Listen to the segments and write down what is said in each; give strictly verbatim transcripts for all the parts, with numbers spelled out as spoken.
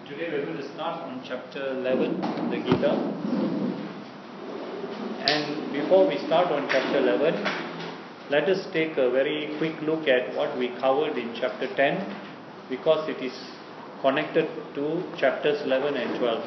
Today we're going to start on chapter eleven, the Gita. And before we start on chapter eleven, let us take a very quick look at what we covered in chapter ten, because it is connected to chapters eleven and twelve.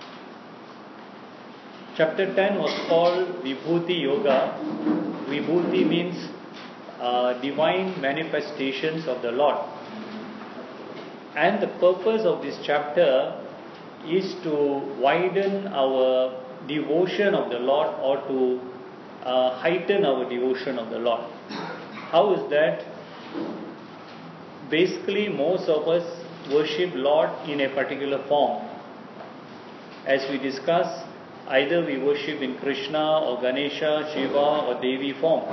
Chapter ten was called Vibhuti Yoga. Vibhuti means uh, divine manifestations of the Lord. And the purpose of this chapter is to widen our devotion of the Lord, or to uh, heighten our devotion of the Lord. How is that? Basically, most of us worship Lord in a particular form. As we discuss, either we worship in Krishna or Ganesha, Shiva or Devi form.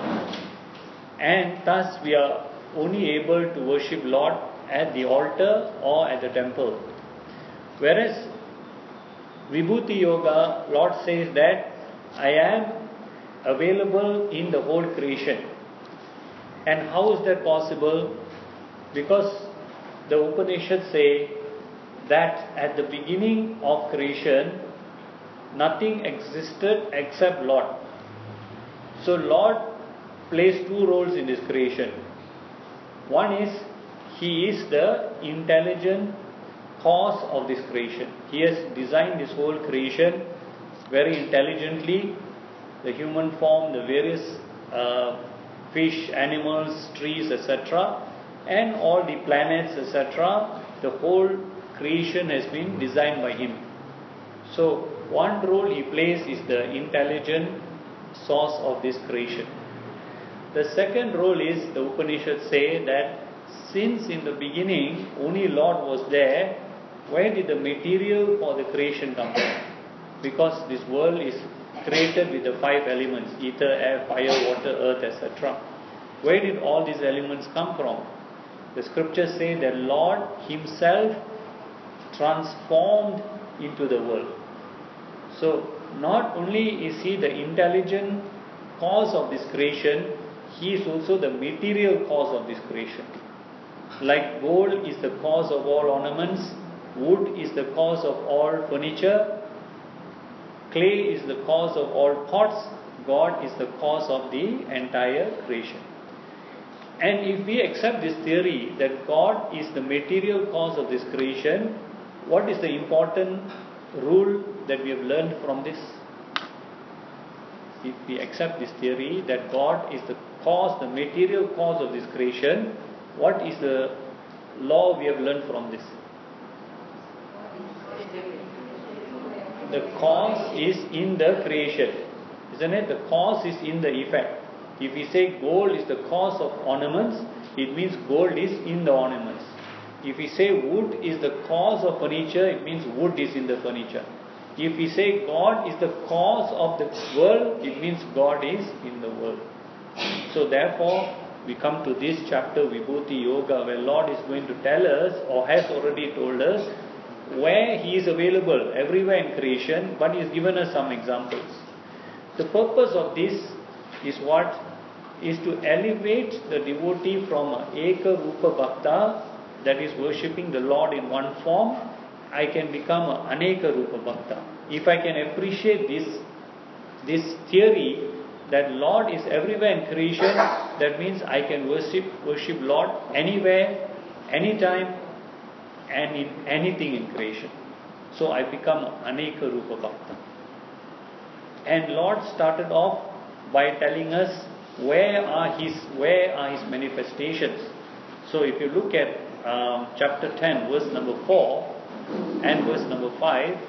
And thus we are only able to worship Lord at the altar or at the temple. Whereas Vibhuti Yoga, Lord says that I am available in the whole creation. And how is that possible? Because the Upanishads say that at the beginning of creation, nothing existed except Lord. So Lord plays two roles in this creation. One is He is the intelligent cause of this creation. He has designed this whole creation very intelligently. The human form, the various uh, fish, animals, trees, et cetera, and all the planets, et cetera. The whole creation has been designed by Him. So one role He plays is the intelligent source of this creation. The second role is, the Upanishads say that since in the beginning only Lord was there, where did the material for the creation come from? Because this world is created with the five elements: ether, air, fire, water, earth, et cetera. Where did all these elements come from? The scriptures say that Lord Himself transformed into the world. So not only is He the intelligent cause of this creation, He is also the material cause of this creation. Like gold is the cause of all ornaments, wood is the cause of all furniture, clay is the cause of all pots, God is the cause of the entire creation. And if we accept this theory that God is the material cause of this creation, what is the important rule that we have learned from this? If we accept this theory that God is the cause, the material cause of this creation, what is the law we have learned from this? The cause is in the creation, isn't it? The cause is in the effect. If we say gold is the cause of ornaments, it means gold is in the ornaments. If we say wood is the cause of furniture, it means wood is in the furniture. If we say God is the cause of the world, it means God is in the world. So therefore, we come to this chapter, Vibhuti Yoga, where Lord is going to tell us, or has already told us, where He is available everywhere in creation, but He has given us some examples. The purpose of this is what? Is to elevate the devotee from a Eka Rupa Bhakta, that is worshipping the Lord in one form. I can become an Aneka Rupa Bhakta. If I can appreciate this, this theory that Lord is everywhere in creation, that means I can worship worship Lord anywhere, anytime, and in anything in creation. So I become Aneka Rupa Bhakta. And Lord started off by telling us where are His where are His manifestations. So if you look at um, chapter ten, verse number four and verse number five.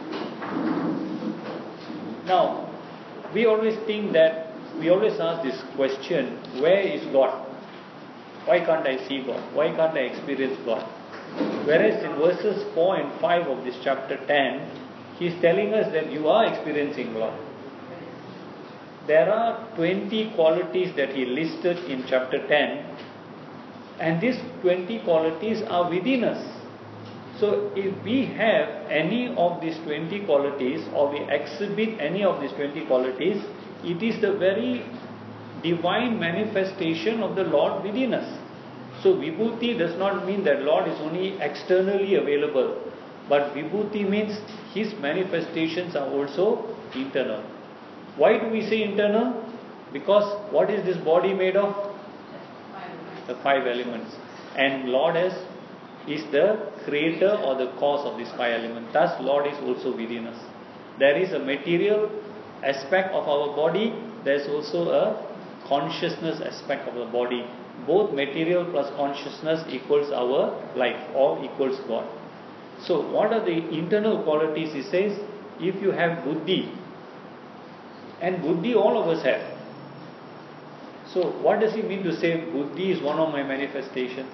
Now, we always think that, we always ask this question, where is God? Why can't I see God? Why can't I experience God? Whereas in verses four and five of this chapter ten, He is telling us that you are experiencing God. There are twenty qualities that He listed in chapter ten, and these twenty qualities are within us. So if we have any of these twenty qualities, or we exhibit any of these twenty qualities, it is the very divine manifestation of the Lord within us. So Vibhuti does not mean that Lord is only externally available. But Vibhuti means his manifestations are also internal. Why do we say internal? Because what is this body made of? The five elements. And Lord is, is the creator or the cause of these five elements. Thus Lord is also within us. There is a material aspect of our body. There is also a consciousness aspect of the body. Both material plus consciousness equals our life or equals God. So what are the internal qualities? He says, if you have buddhi, and buddhi all of us have. So what does he mean to say buddhi is one of my manifestations?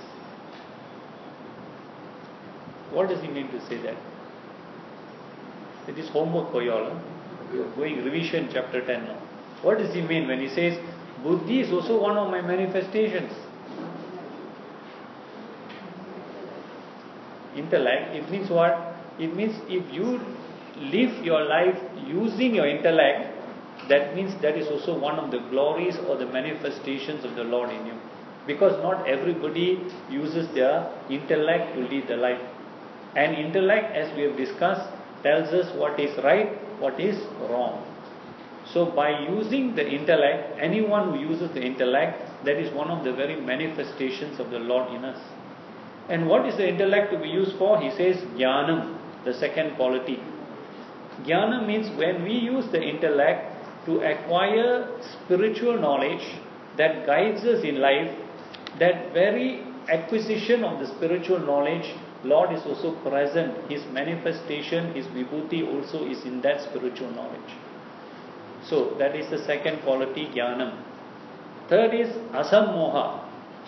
What does he mean to say that? It is homework for you all. Huh? You are going revision chapter ten now. What does he mean when he says buddhi is also one of my manifestations? Intellect, it means what? It means if you live your life using your intellect, that means that is also one of the glories or the manifestations of the Lord in you. Because not everybody uses their intellect to lead the life. And intellect, as we have discussed, tells us what is right, what is wrong. So by using the intellect, anyone who uses the intellect, that is one of the very manifestations of the Lord in us. And what is the intellect to be used for? He says jnanam, the second quality. Jnana means when we use the intellect to acquire spiritual knowledge that guides us in life, that very acquisition of the spiritual knowledge, Lord is also present. His manifestation, His vibhuti also is in that spiritual knowledge. So that is the second quality, jnanam. Third is asammoha.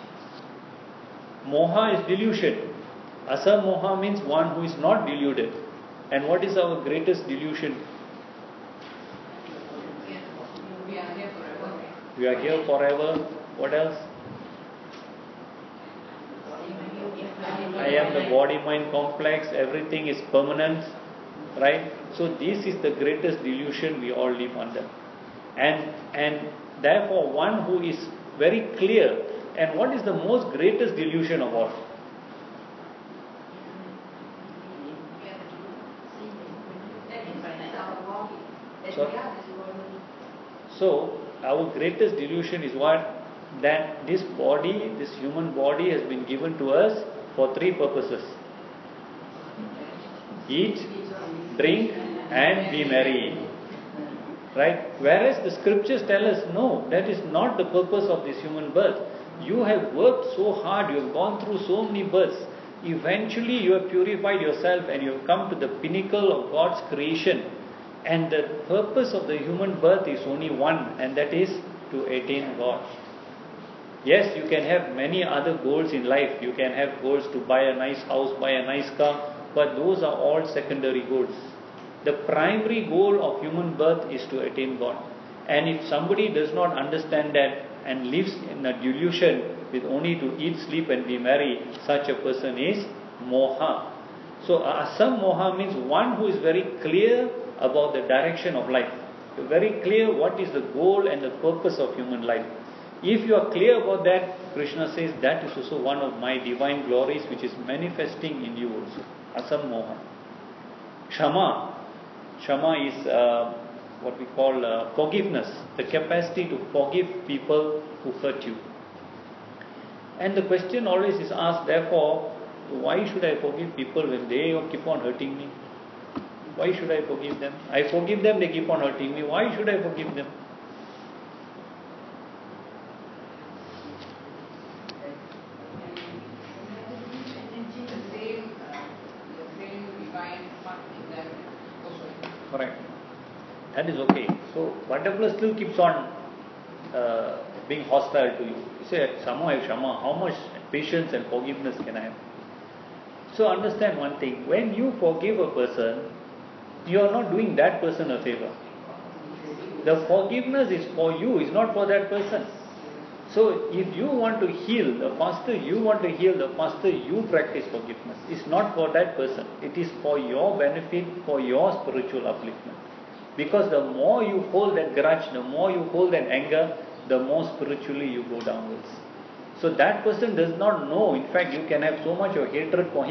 Moha is delusion. Asammoha means one who is not deluded. And what is our greatest delusion? We are here forever. We are here forever. What else? I am the body-mind complex. Everything is permanent. Right? So this is the greatest delusion we all live under. And, and therefore one who is very clear. And what is the most greatest delusion of all? So, so our greatest delusion is what? That this body, this human body has been given to us for three purposes. Eat, drink and be merry. Right? Whereas the scriptures tell us, no, that is not the purpose of this human birth. You have worked so hard, you have gone through so many births. Eventually you have purified yourself and you have come to the pinnacle of God's creation. And the purpose of the human birth is only one, and that is to attain God. Yes, you can have many other goals in life. You can have goals to buy a nice house, buy a nice car, but those are all secondary goals. The primary goal of human birth is to attain God. And if somebody does not understand that and lives in a delusion with only to eat, sleep and be merry, such a person is moha. So asam moha means one who is very clear about the direction of life. Very clear what is the goal and the purpose of human life. If you are clear about that, Krishna says that is also one of my divine glories which is manifesting in you also. Asam moha. Kshama. Kshama is uh, what we call uh, forgiveness. The capacity to forgive people who hurt you. And the question always is asked, therefore, why should I forgive people when they keep on hurting me? Why should I forgive them? I forgive them, they keep on hurting me. Why should I forgive them? Correct. That is okay. So, whatever still keeps on uh, being hostile to you. You say, Shama, Shama, how much patience and forgiveness can I have? So, understand one thing. When you forgive a person, you are not doing that person a favor. The forgiveness is for you, it's not for that person. So, if you want to heal, the faster you want to heal, the faster you practice forgiveness. It's not for that person. It is for your benefit, for your spiritual upliftment. Because the more you hold that grudge, the more you hold that anger, the more spiritually you go downwards. So that person does not know. In fact, you can have so much of hatred for him,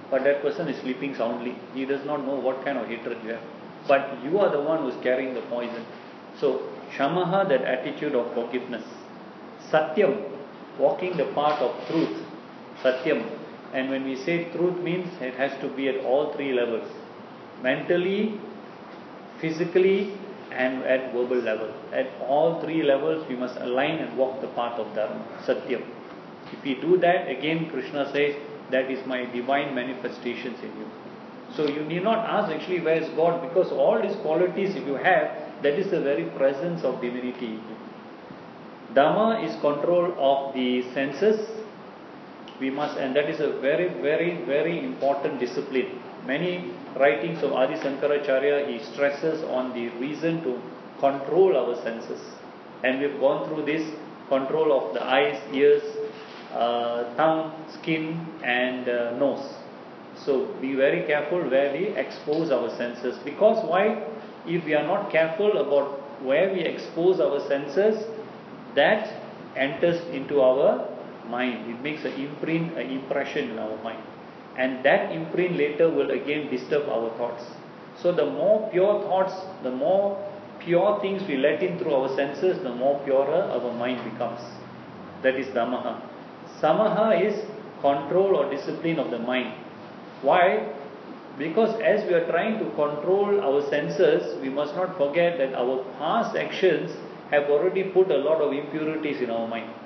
but that person is sleeping soundly. He does not know what kind of hatred you have. But you are the one who is carrying the poison. So, Shamaha, that attitude of forgiveness. Satyam, walking the path of truth. Satyam. And when we say truth means it has to be at all three levels. Mentally, physically, and at verbal level. At all three levels we must align and walk the path of Dharma. Satyam. If we do that, again Krishna says, that is my divine manifestations in you. So you need not ask actually where is God, because all these qualities if you have, that is the very presence of divinity in you. Dhamma is control of the senses. We must, and that is a very, very, very important discipline. Many writings of Adi Sankaracharya, he stresses on the reason to control our senses. And we've gone through this control of the eyes, ears, uh, tongue, skin and uh, nose. So be very careful where we expose our senses. Because why? If we are not careful about where we expose our senses, that enters into our mind. It makes an imprint, an impression in our mind. And that imprint later will again disturb our thoughts. So the more pure thoughts, the more pure things we let in through our senses, the more purer our mind becomes. That is Dhammaha. Samaha is control or discipline of the mind. Why? Because as we are trying to control our senses, we must not forget that our past actions have already put a lot of impurities in our mind.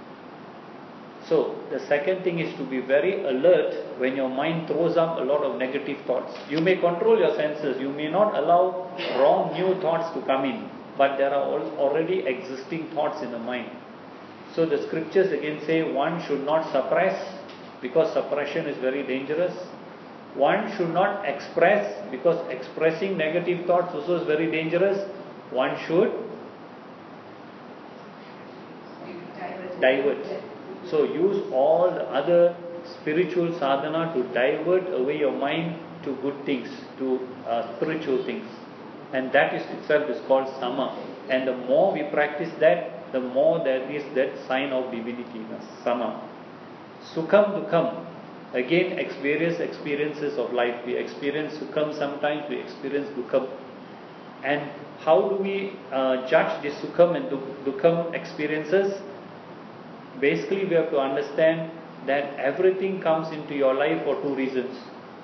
So, the second thing is to be very alert when your mind throws up a lot of negative thoughts. You may control your senses, you may not allow wrong new thoughts to come in, but there are already existing thoughts in the mind. So, the scriptures again say one should not suppress, because suppression is very dangerous. One should not express, because expressing negative thoughts also is very dangerous. One should divert. So use all the other spiritual sadhana to divert away your mind to good things, to uh, spiritual things. And that is itself is called sama. And the more we practice that, the more there is that sign of divinity in us. Sama. Sukham dukham. Again, various experiences of life. We experience sukham sometimes, we experience dukham. And how do we uh, judge the sukham and dukham experiences? Basically, we have to understand that everything comes into your life for two reasons.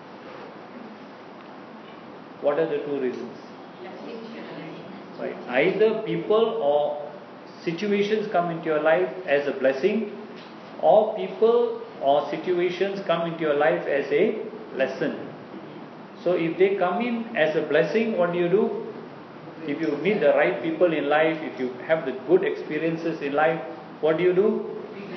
What are the two reasons? Right. Either people or situations come into your life as a blessing, or people or situations come into your life as a lesson. So if they come in as a blessing, what do you do? If you meet the right people in life, if you have the good experiences in life, what do you do?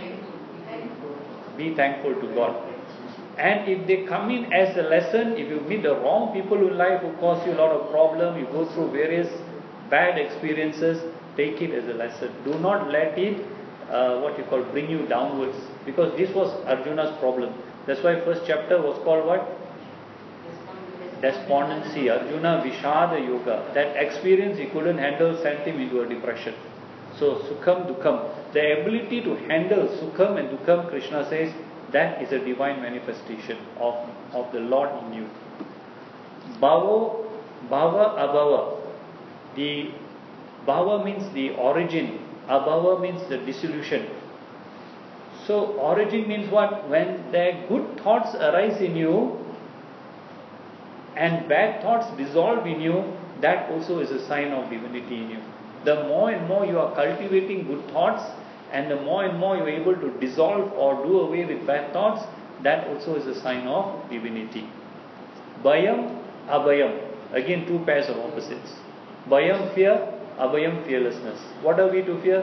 Be thankful to God. And if they come in as a lesson, if you meet the wrong people in life who cause you a lot of problem, you go through various bad experiences, take it as a lesson. Do not let it, uh, what you call, bring you downwards. Because this was Arjuna's problem. That's why first chapter was called what? Despondency. Arjuna Vishada Yoga. That experience he couldn't handle sent him into a depression. So Sukham Dukham. The ability to handle Sukham and Dukham, Krishna says, that is a divine manifestation of, of the Lord in you. Bhavo, Bhava, Abhava. The Bhava means the origin. Abhava means the dissolution. So origin means what? When the good thoughts arise in you and bad thoughts dissolve in you, that also is a sign of divinity in you. The more and more you are cultivating good thoughts, and the more and more you are able to dissolve or do away with bad thoughts, that also is a sign of divinity. Bhayam, Abhayam. Again, two pairs of opposites. Bhayam, fear. Abhayam, fearlessness. What are we to fear?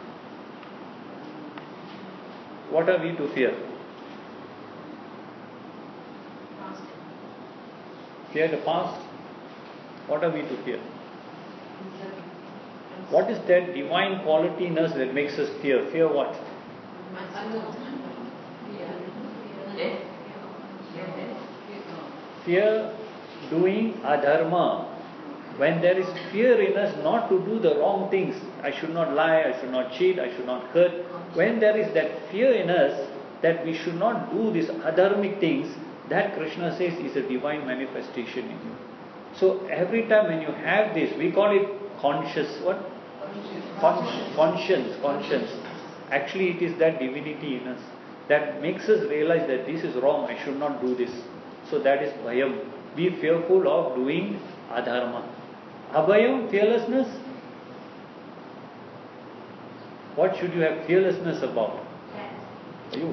What are we to fear? Fear the past. What are we to fear? What is that divine quality in us that makes us fear? Fear what? Fear doing adharma. When there is fear in us not to do the wrong things, I should not lie, I should not cheat, I should not hurt. When there is that fear in us that we should not do these adharmic things, that Krishna says is a divine manifestation in you. So every time when you have this, we call it conscious, what? Conscience, conscience, conscience. Actually it is that divinity in us that makes us realize that this is wrong, I should not do this. So that is bhayam. Be fearful of doing adharma. Abhayam, fearlessness. What should you have fearlessness about? You.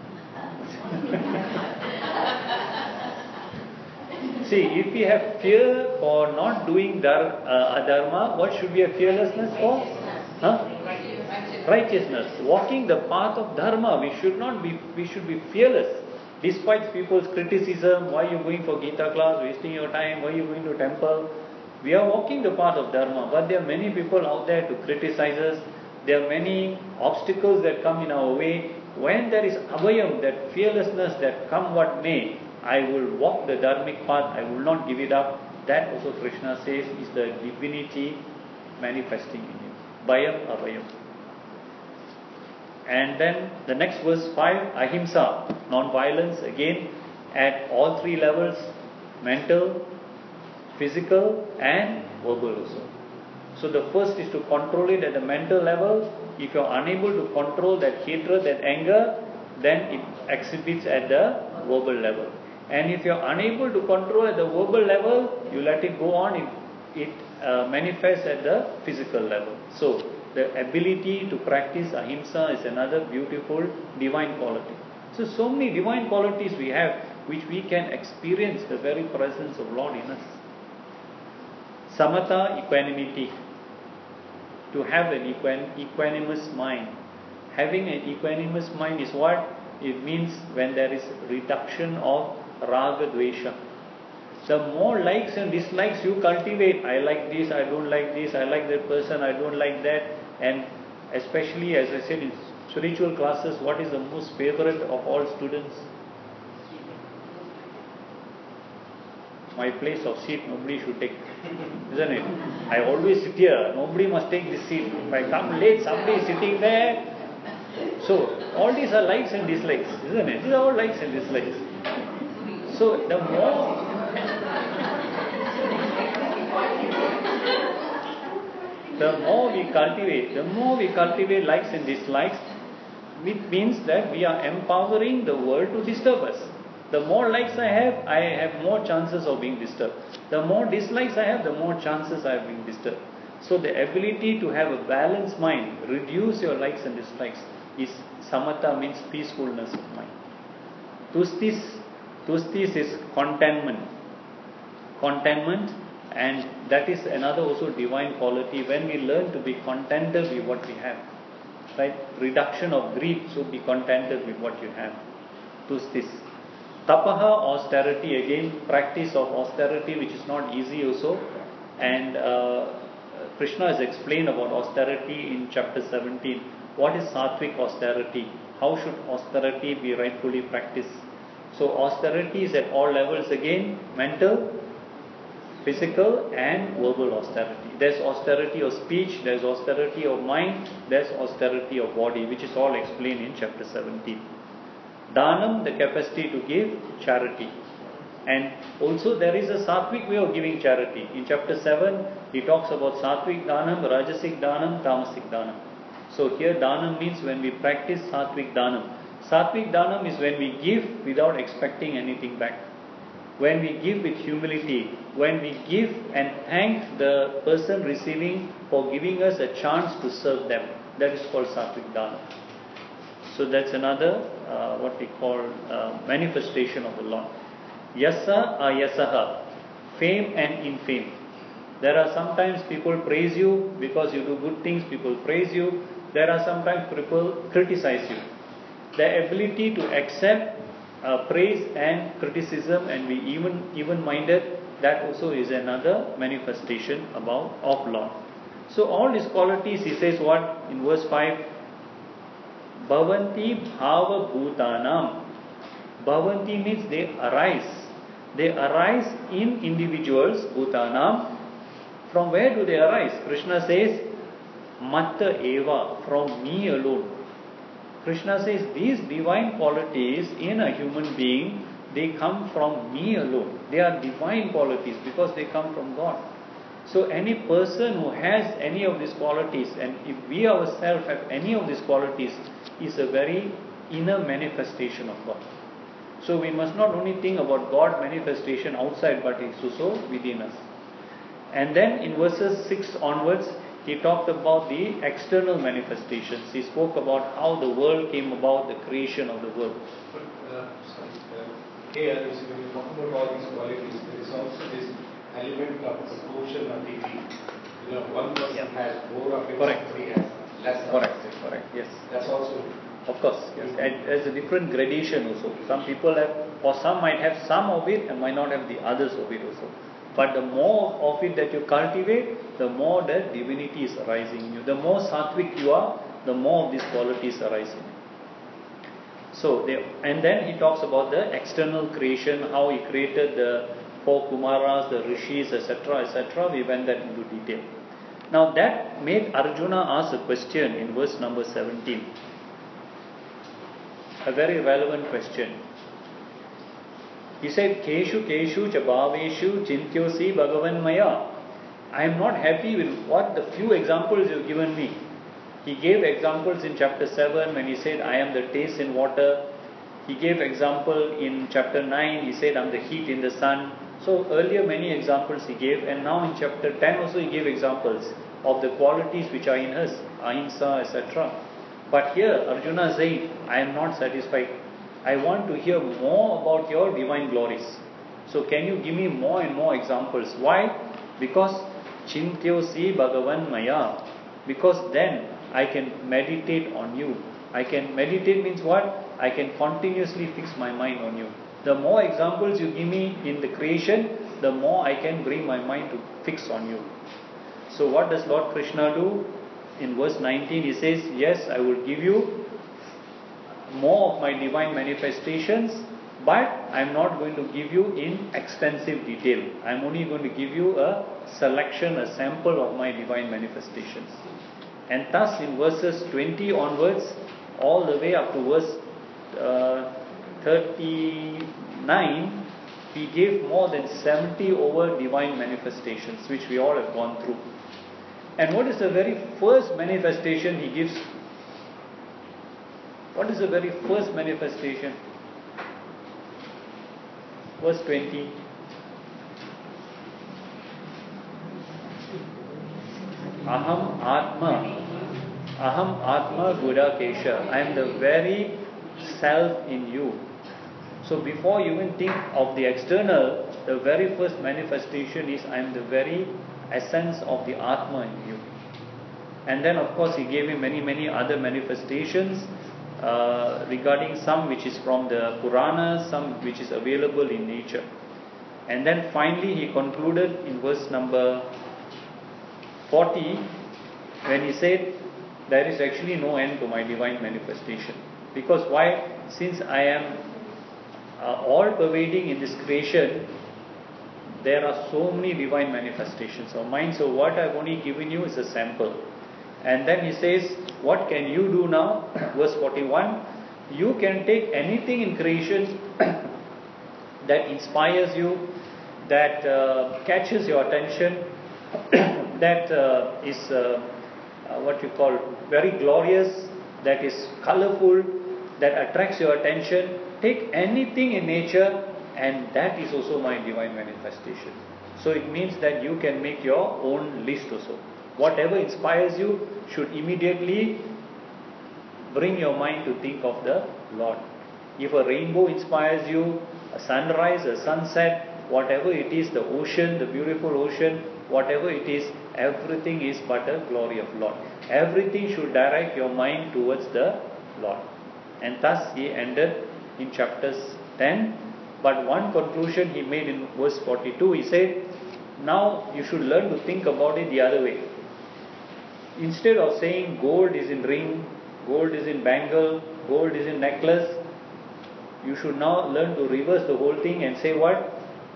See, if we have fear for not doing dar, uh, adharma, what should we have fearlessness for? Huh? Righteousness. Walking the path of dharma, we should not be, we should be fearless. Despite people's criticism, why are you going for Gita class, wasting your time, why are you going to temple? We are walking the path of dharma, but there are many people out there to criticize us. There are many obstacles that come in our way. When there is abhayam, that fearlessness that come what may, I will walk the dharmic path, I will not give it up. That also Krishna says is the divinity manifesting in you. Bhayam, abhayam. And then the next verse five, ahimsa, non-violence, again at all three levels, mental, physical and verbal also. So the first is to control it at the mental level. If you are unable to control that hatred, that anger, then it exhibits at the verbal level. And if you are unable to control at the verbal level, you let it go on, it, it uh, manifests at the physical level. So the ability to practice ahimsa is another beautiful divine quality. So, so many divine qualities we have which we can experience the very presence of Lord in us. Samatha, equanimity. To have an equan, equanimous mind. Having an equanimous mind is what? It means when there is reduction of raga dvesha. The more likes and dislikes you cultivate, I like this, I don't like this, I like that person, I don't like that. And especially as I said in spiritual classes, what is the most favorite of all students? My place of seat nobody should take, isn't it? I always sit here, nobody must take this seat. If I come late, somebody is sitting there. So all these are likes and dislikes, isn't it? These are all likes and dislikes. So the more the more we cultivate, the more we cultivate likes and dislikes, it means that we are empowering the world to disturb us. The more likes I have, I have more chances of being disturbed. The more dislikes I have, the more chances I have being disturbed. So the ability to have a balanced mind, reduce your likes and dislikes, is samatha, means peacefulness of mind. Tustis, tustis is contentment. Contentment, and that is another also divine quality. When we learn to be contented with what we have, right? Reduction of greed, so be contented with what you have. Tustis. Tapaha, austerity, again practice of austerity, which is not easy also. And uh, Krishna has explained about austerity in chapter seventeen. What is sattvic austerity? How should austerity be rightfully practiced? So austerity is at all levels again, mental, physical and verbal austerity. There's austerity of speech, there's austerity of mind, there's austerity of body, which is all explained in chapter seventeen. Dhanam, the capacity to give charity. And also there is a sattvic way of giving charity. In chapter seven, he talks about sattvic dhanam, rajasic dhanam, tamasic dhanam. So here dhanam means when we practice sattvic dhanam. Sattvic dhanam is when we give without expecting anything back. When we give with humility, when we give and thank the person receiving for giving us a chance to serve them. That is called sattvic dhanam. So that's another uh, what we call uh, manifestation of the Lord. Yasa ayasaha, fame and infame. There are sometimes people praise you because you do good things, people praise you. There are sometimes people criticize you. The ability to accept uh, praise and criticism and be even even-minded, that also is another manifestation about of Lord. So all these qualities, he says what in verse five? Bhavanti bhava bhutanam. Bhavanti means they arise. They arise in individuals, bhutanam. From where do they arise? Krishna says, Matta eva, from me alone. Krishna says these divine qualities in a human being, they come from me alone. They are divine qualities because they come from God. So any person who has any of these qualities, and if we ourselves have any of these qualities, is a very inner manifestation of God. So we must not only think about God manifestation outside, but it's also within us. And then in verses six onwards, he talked about the external manifestations. He spoke about how the world came about, the creation of the world. But, uh, sorry, uh, here, you see, when you talk about all these qualities, there is also this element of proportion of degree. You know, one person Yeah. has more of it, Correct. somebody has less of Correct, it. correct, yes. That's also. Of course, yes. And there's a different gradation also. Some people have, or some might have some of it and might not have the others of it also. But the more of it that you cultivate, the more the divinity is arising in you. The more sattvic you are, the more of these qualities arise in you. So, they, and then he talks about the external creation, how he created the four Kumaras, the Rishis, et cetera, et cetera. We went that into detail. Now that made Arjuna ask a question in verse number seventeen. A very relevant question. He said, Keshu Keshu Chabhaveshu Chintyosi Bhagavan Maya. I am not happy with what the few examples you have given me. He gave examples in chapter seven when he said, I am the taste in water. He gave example in chapter nine, he said, I am the heat in the sun. So earlier many examples he gave, and now in chapter ten also he gave examples of the qualities which are in us, ahimsa, et cetera. But here Arjuna said, I am not satisfied. I want to hear more about your divine glories. So can you give me more and more examples? Why? Because Chintyosi Bhagavan Maya. Because then I can meditate on you. I can meditate means what? I can continuously fix my mind on you. The more examples you give me in the creation, the more I can bring my mind to fix on you. So what does Lord Krishna do? In verse nineteen he says, yes, I will give you more of my divine manifestations, but I am not going to give you in extensive detail. I am only going to give you a selection, a sample of my divine manifestations. And thus in verses twenty onwards, all the way up to verse uh, thirty-nine, he gave more than seventy over divine manifestations, which we all have gone through. And what is the very first manifestation he gives? What is the very first manifestation? Verse twenty. Aham Atma. Aham Atma Gudakesha. I am the very self in you. So before you even think of the external, the very first manifestation is I am the very essence of the Atma in you. And then of course he gave him many many other manifestations uh, regarding some which is from the Puranas, some which is available in nature. And then finally he concluded in verse number forty when he said, there is actually no end to my divine manifestation. Because why? Since I am uh, all pervading in this creation, there are so many divine manifestations of mine. So what I've only given you is a sample. And then he says, what can you do now? Verse forty-one, you can take anything in creation that inspires you, that uh, catches your attention, that uh, is uh, uh, what you call very glorious, that is colorful, that attracts your attention. Take anything in nature, and that is also my divine manifestation. So it means that you can make your own list also. Whatever inspires you should immediately bring your mind to think of the Lord. If a rainbow inspires you, a sunrise, a sunset, whatever it is, the ocean, the beautiful ocean, whatever it is, everything is but a glory of Lord. Everything should direct your mind towards the Lord. And thus he ended in chapters ten. But one conclusion he made in verse forty-two, he said, now you should learn to think about it the other way. Instead of saying gold is in ring, gold is in bangle, gold is in necklace, you should now learn to reverse the whole thing and say what?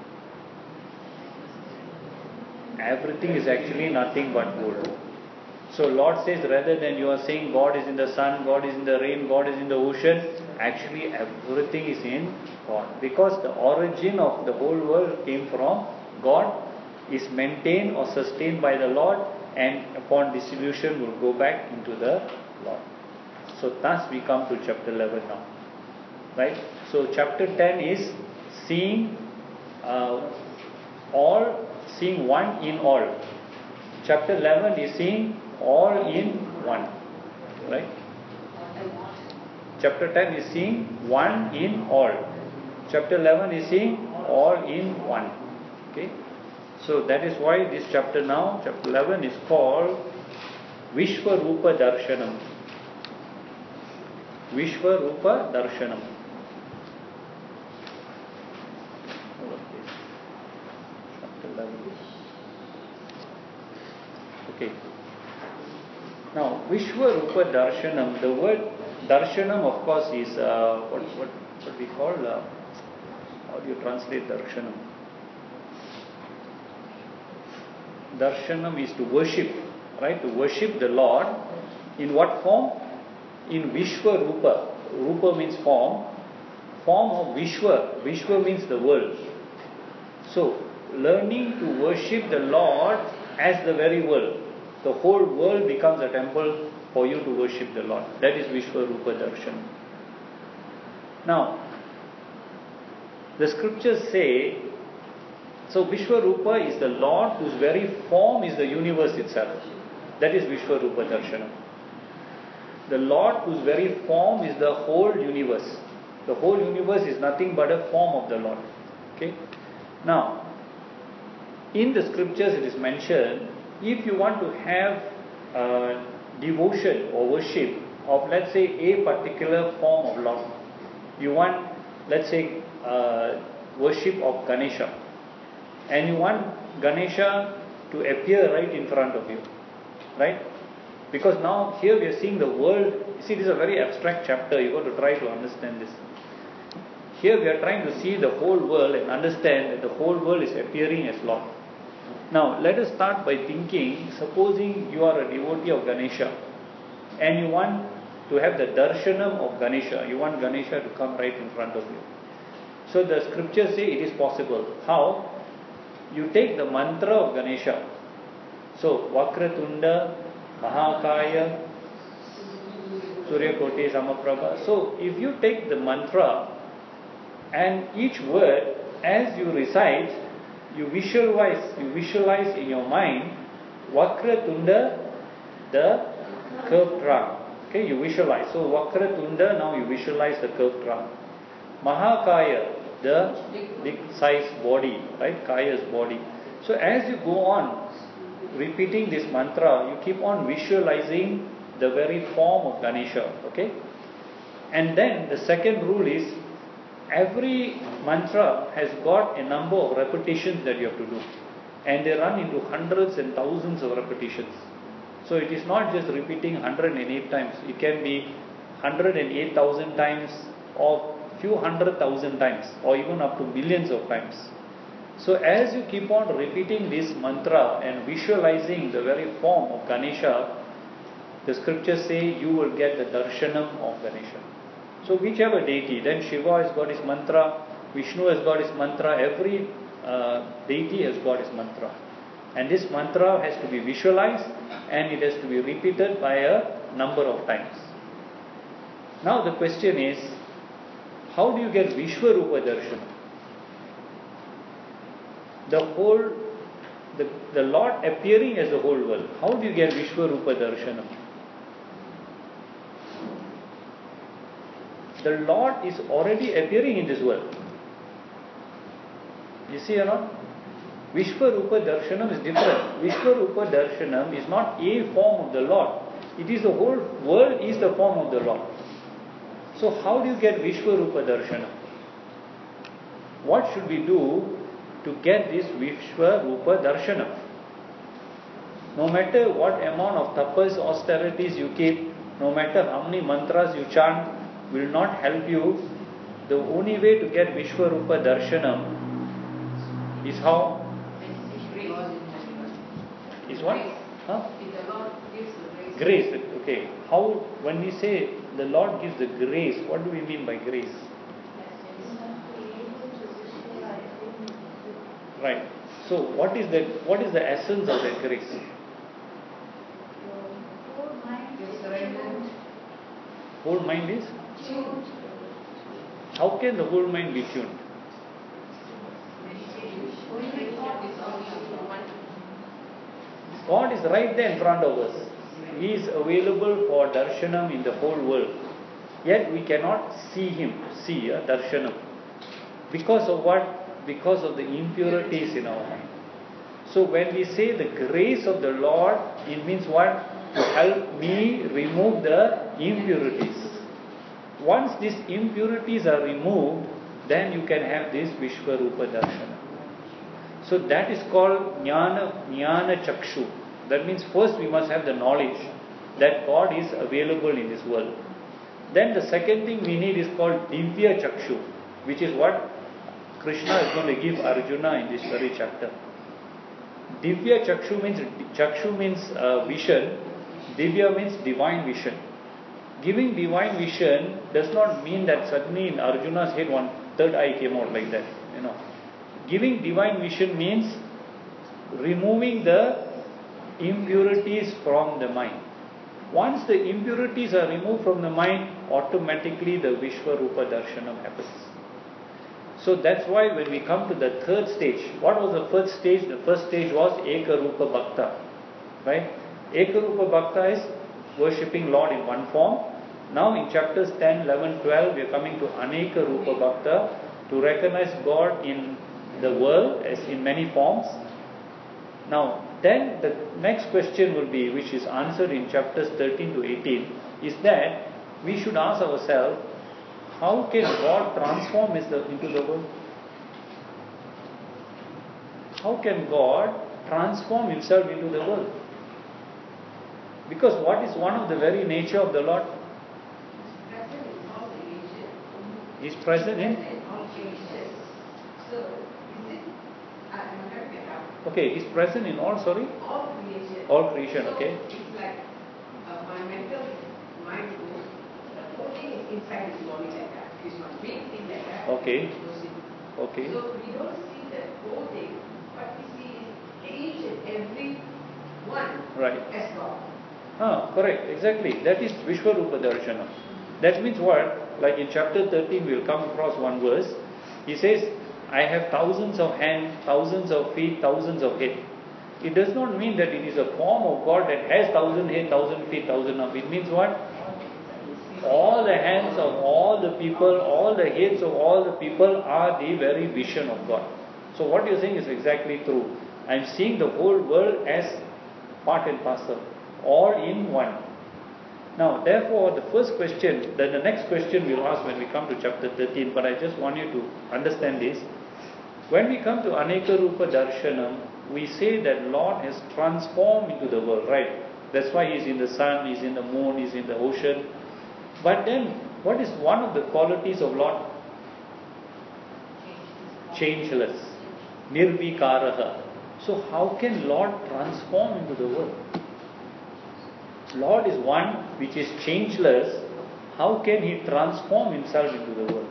Everything is actually nothing but gold. So Lord says, rather than you are saying God is in the sun, God is in the rain, God is in the ocean, actually everything is in God. Because the origin of the whole world came from God, is maintained or sustained by the Lord, and upon dissolution will go back into the Lord. So thus we come to chapter eleven now. Right? So chapter ten is seeing uh, all, seeing one in all. Chapter eleven is seeing all in one. Right? Chapter ten is seeing one in all. Chapter eleven is seeing all in one. Okay? So that is why this chapter now, chapter eleven, is called Vishwarupa Darshanam. Vishwarupa Darshanam. Chapter eleven. Okay. Now, Vishwarupa Darshanam, the word Darshanam, of course, is uh, what, what, what we call, uh, how do you translate Darshanam? Darshanam is to worship, right? To worship the Lord. In what form? In Vishwarupa. Rupa means form. Form of Vishwa. Vishwa means the world. So, learning to worship the Lord as the very world. The whole world becomes a temple for you to worship the Lord. That is Vishwarupa Darshanam. Now, the scriptures say, so Vishwarupa is the Lord whose very form is the universe itself. That is Vishwarupa Darshanam. The Lord whose very form is the whole universe. The whole universe is nothing but a form of the Lord. Okay? Now, in the scriptures it is mentioned, if you want to have uh, devotion or worship of, let's say, a particular form of Lord, you want, let's say, uh, worship of Ganesha, and you want Ganesha to appear right in front of you, right? Because now here we are seeing the world. You see, this is a very abstract chapter. You got to try to understand this. Here we are trying to see the whole world and understand that the whole world is appearing as Lord. Now let us start by thinking, supposing you are a devotee of Ganesha and you want to have the darshanam of Ganesha. You want Ganesha to come right in front of you. So the scriptures say it is possible. How? You take the mantra of Ganesha. So Vakratunda, Mahakaya, Suryakoti, Samaprabha. So if you take the mantra and each word, as you recite, you visualize, you visualize in your mind Vakratunda, the curved trunk. Okay, you visualize. So Vakratunda, now you visualize the curved trunk. Mahakaya, the big size body, right? Kaya's body. So as you go on repeating this mantra, you keep on visualizing the very form of Ganesha. Okay? And then the second rule is, every mantra has got a number of repetitions that you have to do. And they run into hundreds and thousands of repetitions. So it is not just repeating one hundred eight times. It can be one hundred eight thousand times or few hundred thousand times or even up to millions of times. So as you keep on repeating this mantra and visualizing the very form of Ganesha, the scriptures say you will get the darshanam of Ganesha. So whichever deity, then Shiva has got his mantra, Vishnu has got his mantra, every uh, deity has got his mantra. And this mantra has to be visualized and it has to be repeated by a number of times. Now the question is, how do you get Vishwarupa Darshanam? The whole, the, the Lord appearing as the whole world. How do you get Vishwarupa Darshanam? The Lord is already appearing in this world. You see or not? Vishwarupa Darshanam is different. Vishwarupa Darshanam is not a form of the Lord. It is the whole world is the form of the Lord. So how do you get Vishwarupa Darshanam? What should we do to get this Vishwarupa Darshanam? No matter what amount of tapas, austerities you keep, no matter how many mantras you chant, will not help you. The only way to get Vishwarupa Darshanam is how? Is what? Huh? If the Lord gives the grace Grace, okay. How, when we say the Lord gives the grace, what do we mean by grace? Right. So what is that? What is the essence of that grace? Whole mind is? How can the whole mind be tuned? God is right there in front of us. He is available for darshanam in the whole world. Yet we cannot see Him, see uh, darshanam. Because of what? Because of the impurities in our mind. So when we say the grace of the Lord, it means what? To help me remove the impurities. Once these impurities are removed, then you can have this Vishwarupa Darshana. So that is called Jnana, Jnana Chakshu. That means first we must have the knowledge that God is available in this world. Then the second thing we need is called Divya Chakshu, which is what Krishna is going to give Arjuna in this very chapter. Divya Chakshu means, Chakshu means uh, vision, Divya means divine vision. Giving divine vision does not mean that suddenly in Arjuna's head one third eye came out like that. You know, giving divine vision means removing the impurities from the mind. Once the impurities are removed from the mind, automatically the Vishwarupa Darshanam happens. So that's why when we come to the third stage, what was the first stage? The first stage was Ekarupa Bhakta. Right? Ekarupa Bhakta is worshipping Lord in one form. Now in chapters ten, eleven, twelve, we are coming to Aneka Rupa Bhakta, to recognize God in the world as in many forms. Now then the next question will be, which is answered in chapters thirteen to eighteen, is that we should ask ourselves, how can God transform into the world? How can God transform Himself into the world? Because what is one of the very nature of the Lord? He is present in? Okay, He is present in all, sorry? All creation. All creation, So okay. it's like uh, my mental mind goes, the whole thing is inside his body like that. It's one big thing like that. Okay. Goes in. Okay. So we don't see the whole thing, but we see each and every one Right. as God. Ah, correct, exactly. That is Vishwarupa Darshana. That means what? Like in chapter thirteen, we will come across one verse. He says, I have thousands of hands, thousands of feet, thousands of head. It does not mean that it is a form of God that has thousand head, thousand feet, thousand of. It means what? All the hands of all the people, all the heads of all the people are the very vision of God. So what you are saying is exactly true. I am seeing the whole world as part and parcel, all in one. Now, therefore, the first question, then the next question we'll ask when we come to chapter thirteen, but I just want you to understand this. When we come to Aneka Rupa Darshanam, we say that Lord has transformed into the world, right? That's why He's in the sun, He's in the moon, He's in the ocean. But then, what is one of the qualities of Lord? Changeless. Nirvikaraha. So how can Lord transform into the world? Lord is one which is changeless. How can He transform Himself into the world?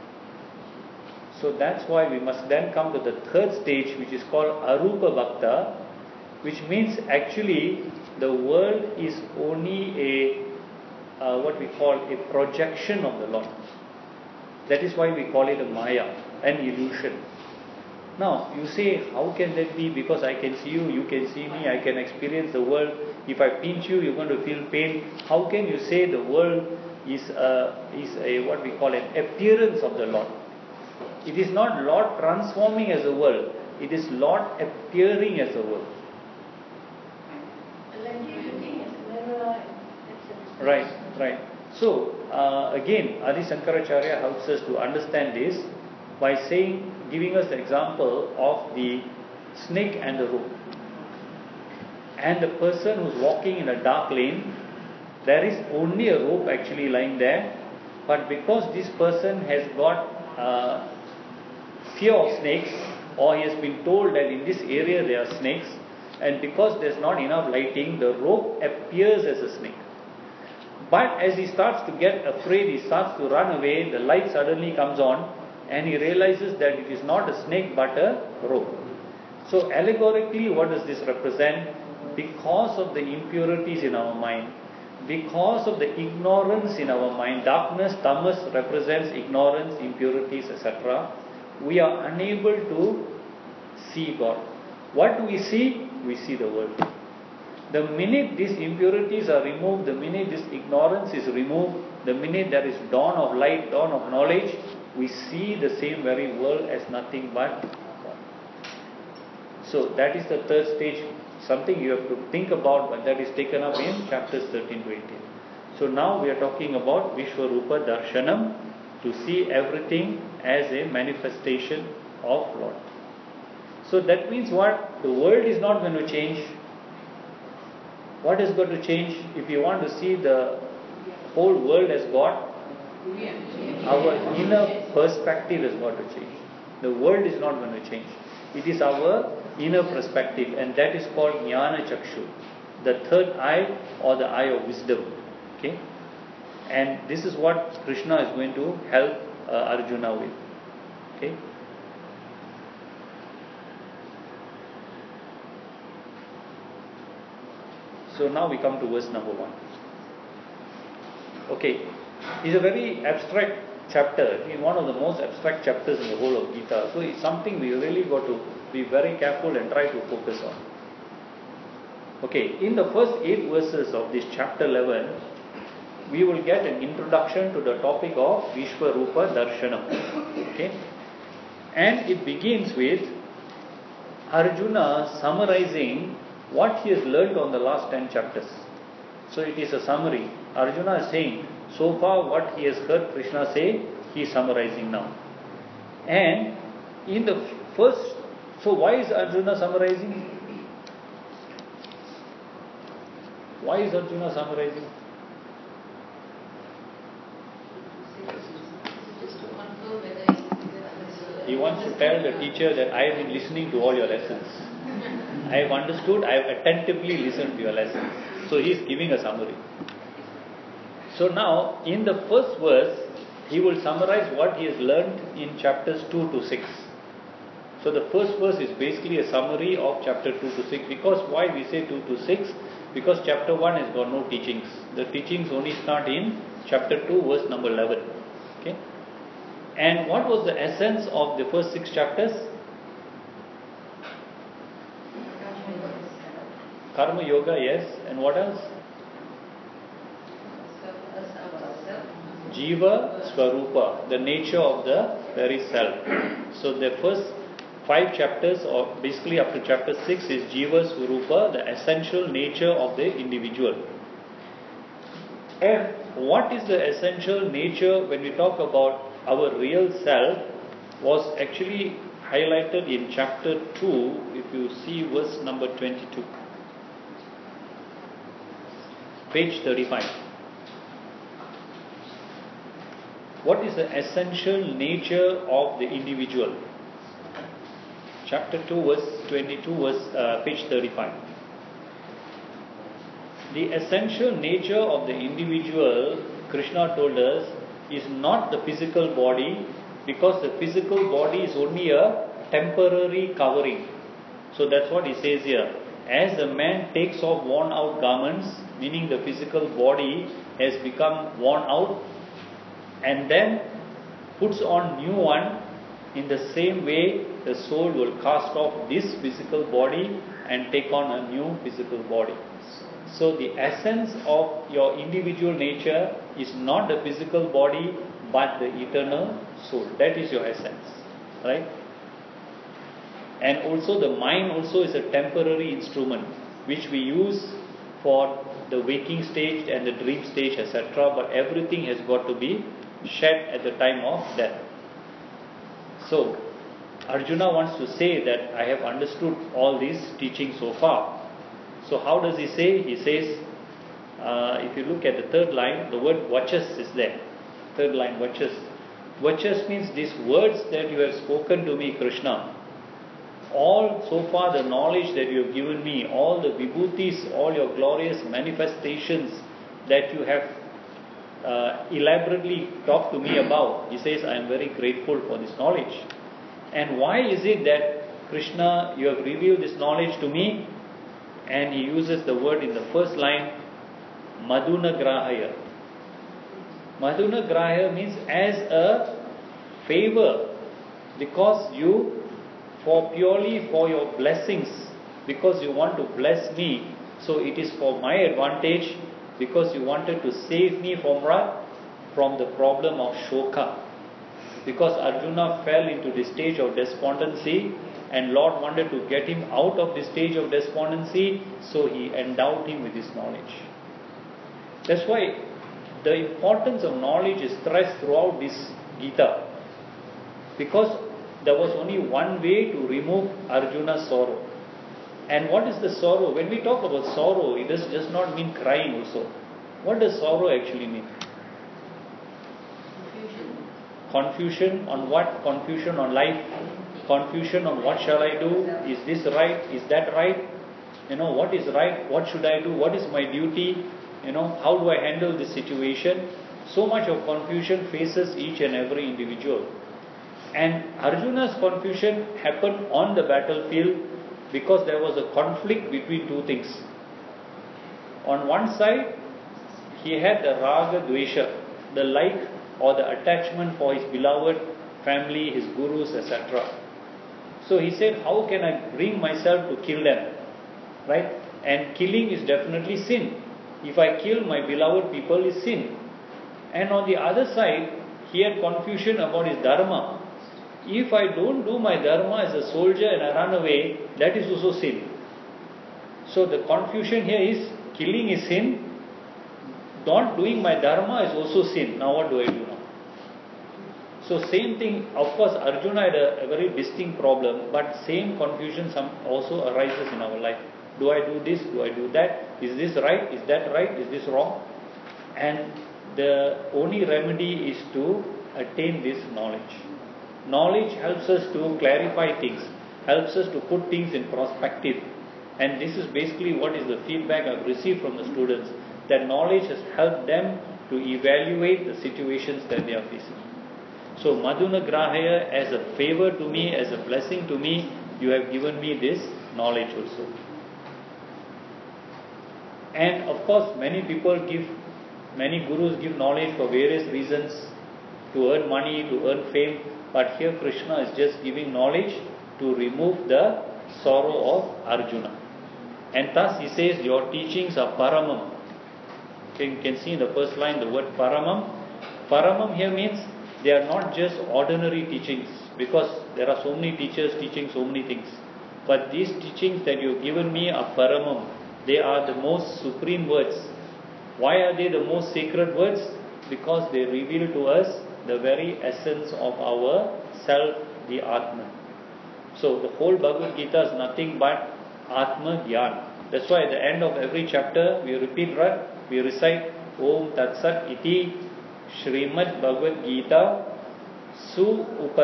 So that's why we must then come to the third stage, which is called Arupa Bhakta, which means actually the world is only a, uh, what we call a projection of the Lord. That is why we call it a Maya, an illusion. Now, you say, how can that be? Because I can see you, you can see me, I can experience the world. If I pinch you, you're going to feel pain. How can you say the world is a, is a what we call an appearance of the Lord? It is not Lord transforming as a world. It is Lord appearing as a world. Like you're looking at the mirror. Right, right. So, uh, again, Adi Shankaracharya helps us to understand this by saying, giving us the example of the snake and the rope. And the person who's walking in a dark lane, there is only a rope actually lying there, but because this person has got uh, fear of snakes, or he has been told that in this area there are snakes, and because there's not enough lighting, the rope appears as a snake. But as he starts to get afraid, he starts to run away, the light suddenly comes on, and he realizes that it is not a snake but a rope. So allegorically, what does this represent? Because of the impurities in our mind, because of the ignorance in our mind, darkness, tamas represents ignorance, impurities, et cetera, we are unable to see God. What do we see? We see the world. The minute these impurities are removed, the minute this ignorance is removed, the minute there is dawn of light, dawn of knowledge, we see the same very world as nothing but God. So that is the third stage, something you have to think about, but that is taken up in chapters thirteen to eighteen. So now we are talking about Vishwarupa Darshanam, to see everything as a manifestation of Lord. So that means what? The world is not going to change. What is going to change? If you want to see the whole world as God, our inner perspective has got to change. The world is not going to change. It is our inner perspective, and that is called Jnana Chakshu, the third eye or the eye of wisdom. Okay? And this is what Krishna is going to help uh, Arjuna with. Okay? So now we come to verse number one. Okay, it's a very abstract chapter. It's one of the most abstract chapters in the whole of Gita. So it's something we really got to be very careful and try to focus on. Okay, in the first eight verses of this chapter eleven, we will get an introduction to the topic of Vishwarupa Darshanam. Okay, and it begins with Arjuna summarizing what he has learnt on the last ten chapters. So it is a summary. Arjuna is saying, so far what he has heard Krishna say, he is summarizing now. And in the first, so why is Arjuna summarizing? Why is Arjuna summarizing? Just to confirm whether he He wants to tell the teacher that I have been listening to all your lessons. I have understood, I have attentively listened to your lessons. So he is giving a summary. So now, in the first verse, he will summarize what he has learnt in chapters two to six. So the first verse is basically a summary of chapter two to six. Because why we say two to six? Because chapter one has got no teachings. The teachings only start in chapter two, verse number eleven. Okay? And what was the essence of the first six chapters? Karma Yoga, yes. And what else? Jiva Swarupa, the nature of the very self. So the first five chapters, or basically up to chapter six, is Jiva Swarupa, the essential nature of the individual. And what is the essential nature when we talk about our real self was actually highlighted in chapter two, if you see verse number twenty-two. Page thirty-five. What is the essential nature of the individual? Chapter two, verse twenty-two, verse, uh, page thirty-five. The essential nature of the individual, Krishna told us, is not the physical body, because the physical body is only a temporary covering. So that's what he says here. As a man takes off worn out garments, meaning the physical body has become worn out, and then puts on new one, in the same way the soul will cast off this physical body and take on a new physical body. So the essence of your individual nature is not the physical body but the eternal soul. That is your essence, right? And also the mind also is a temporary instrument which we use for the waking stage and the dream stage, et cetera. But everything has got to be shed at the time of death. So Arjuna wants to say that I have understood all these teachings so far. So how does he say? He says, uh, if you look at the third line, the word vachas is there. Third line, vachas. Vachas means these words that you have spoken to me, Krishna. all so far the knowledge that you have given me, all the vibhutis, all your glorious manifestations that you have uh, elaborately talked to me about, he says, I am very grateful for this knowledge. And why is it that Krishna, you have revealed this knowledge to me? And he uses the word in the first line, Madhuna Grahaya. Madhuna Grahaya means as a favor, because you, for purely for your blessings, because you want to bless me, so it is for my advantage, because you wanted to save me from what? From the problem of Shoka. Because Arjuna fell into the stage of despondency, and Lord wanted to get him out of the stage of despondency, so he endowed him with this knowledge. That's why the importance of knowledge is stressed throughout this Gita. Because there was only one way to remove Arjuna's sorrow. And what is the sorrow? When we talk about sorrow, it does just not mean crying also. What does sorrow actually mean? Confusion. Confusion on what? Confusion on life. Confusion on what shall I do? Is this right? Is that right? You know, what is right? What should I do? What is my duty? You know, how do I handle this situation? So much of confusion faces each and every individual. And Arjuna's confusion happened on the battlefield because there was a conflict between two things. On one side, he had the raga dvesha, the like or the attachment for his beloved family, his gurus, et cetera. So he said, how can I bring myself to kill them? Right? And killing is definitely sin. If I kill my beloved people, is sin. And on the other side, he had confusion about his dharma. If I don't do my dharma as a soldier and I run away, that is also sin. So the confusion here is, killing is sin, not doing my dharma is also sin. Now what do I do now? So same thing, of course Arjuna had a, a very distinct problem, but same confusion some also arises in our life. Do I do this? Do I do that? Is this right? Is that right? Is this wrong? And the only remedy is to attain this knowledge. Knowledge helps us to clarify things, helps us to put things in perspective. And this is basically what is the feedback I've received from the students, that knowledge has helped them to evaluate the situations that they are facing. So Madhuna Grahaya, as a favor to me, as a blessing to me, you have given me this knowledge also. And of course many people give, many gurus give knowledge for various reasons, to earn money, to earn fame. But here Krishna is just giving knowledge to remove the sorrow of Arjuna. And thus he says, your teachings are paramam. Okay, you can see in the first line the word paramam. Paramam here means they are not just ordinary teachings, because there are so many teachers teaching so many things. But these teachings that you have given me are paramam. They are the most supreme words. Why are they the most sacred words? Because they reveal to us the very essence of our self, the Atman. So the whole Bhagavad Gita is nothing but Atma Gyan. That's why at the end of every chapter we repeat, right? We recite Om Tat Sat Iti Srimad Bhagavad Gita Su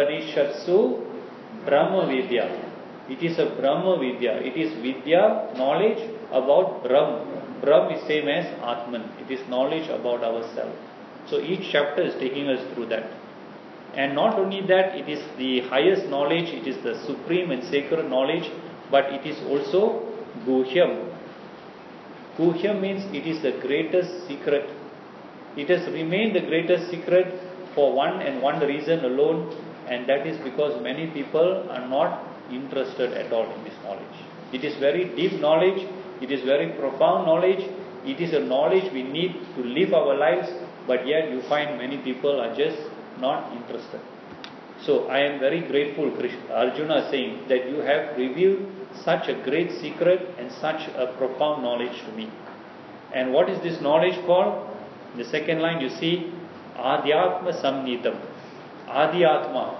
Upanishatsu Brahma Vidya. It is a Brahma Vidya. It is Vidya, knowledge about Brahm. Brahm is same as Atman. It is knowledge about ourselves. So each chapter is taking us through that. And not only that, it is the highest knowledge, it is the supreme and sacred knowledge, but it is also Guhyam. Guhyam means it is the greatest secret. It has remained the greatest secret for one and one reason alone, and that is because many people are not interested at all in this knowledge. It is very deep knowledge, it is very profound knowledge, it is a knowledge we need to live our lives, but yet you find many people are just not interested. So I am very grateful, Krishna, Arjuna saying that you have revealed such a great secret and such a profound knowledge to me. And what is this knowledge called? In the second line you see Adhyatma Samnitam. Adhyatma.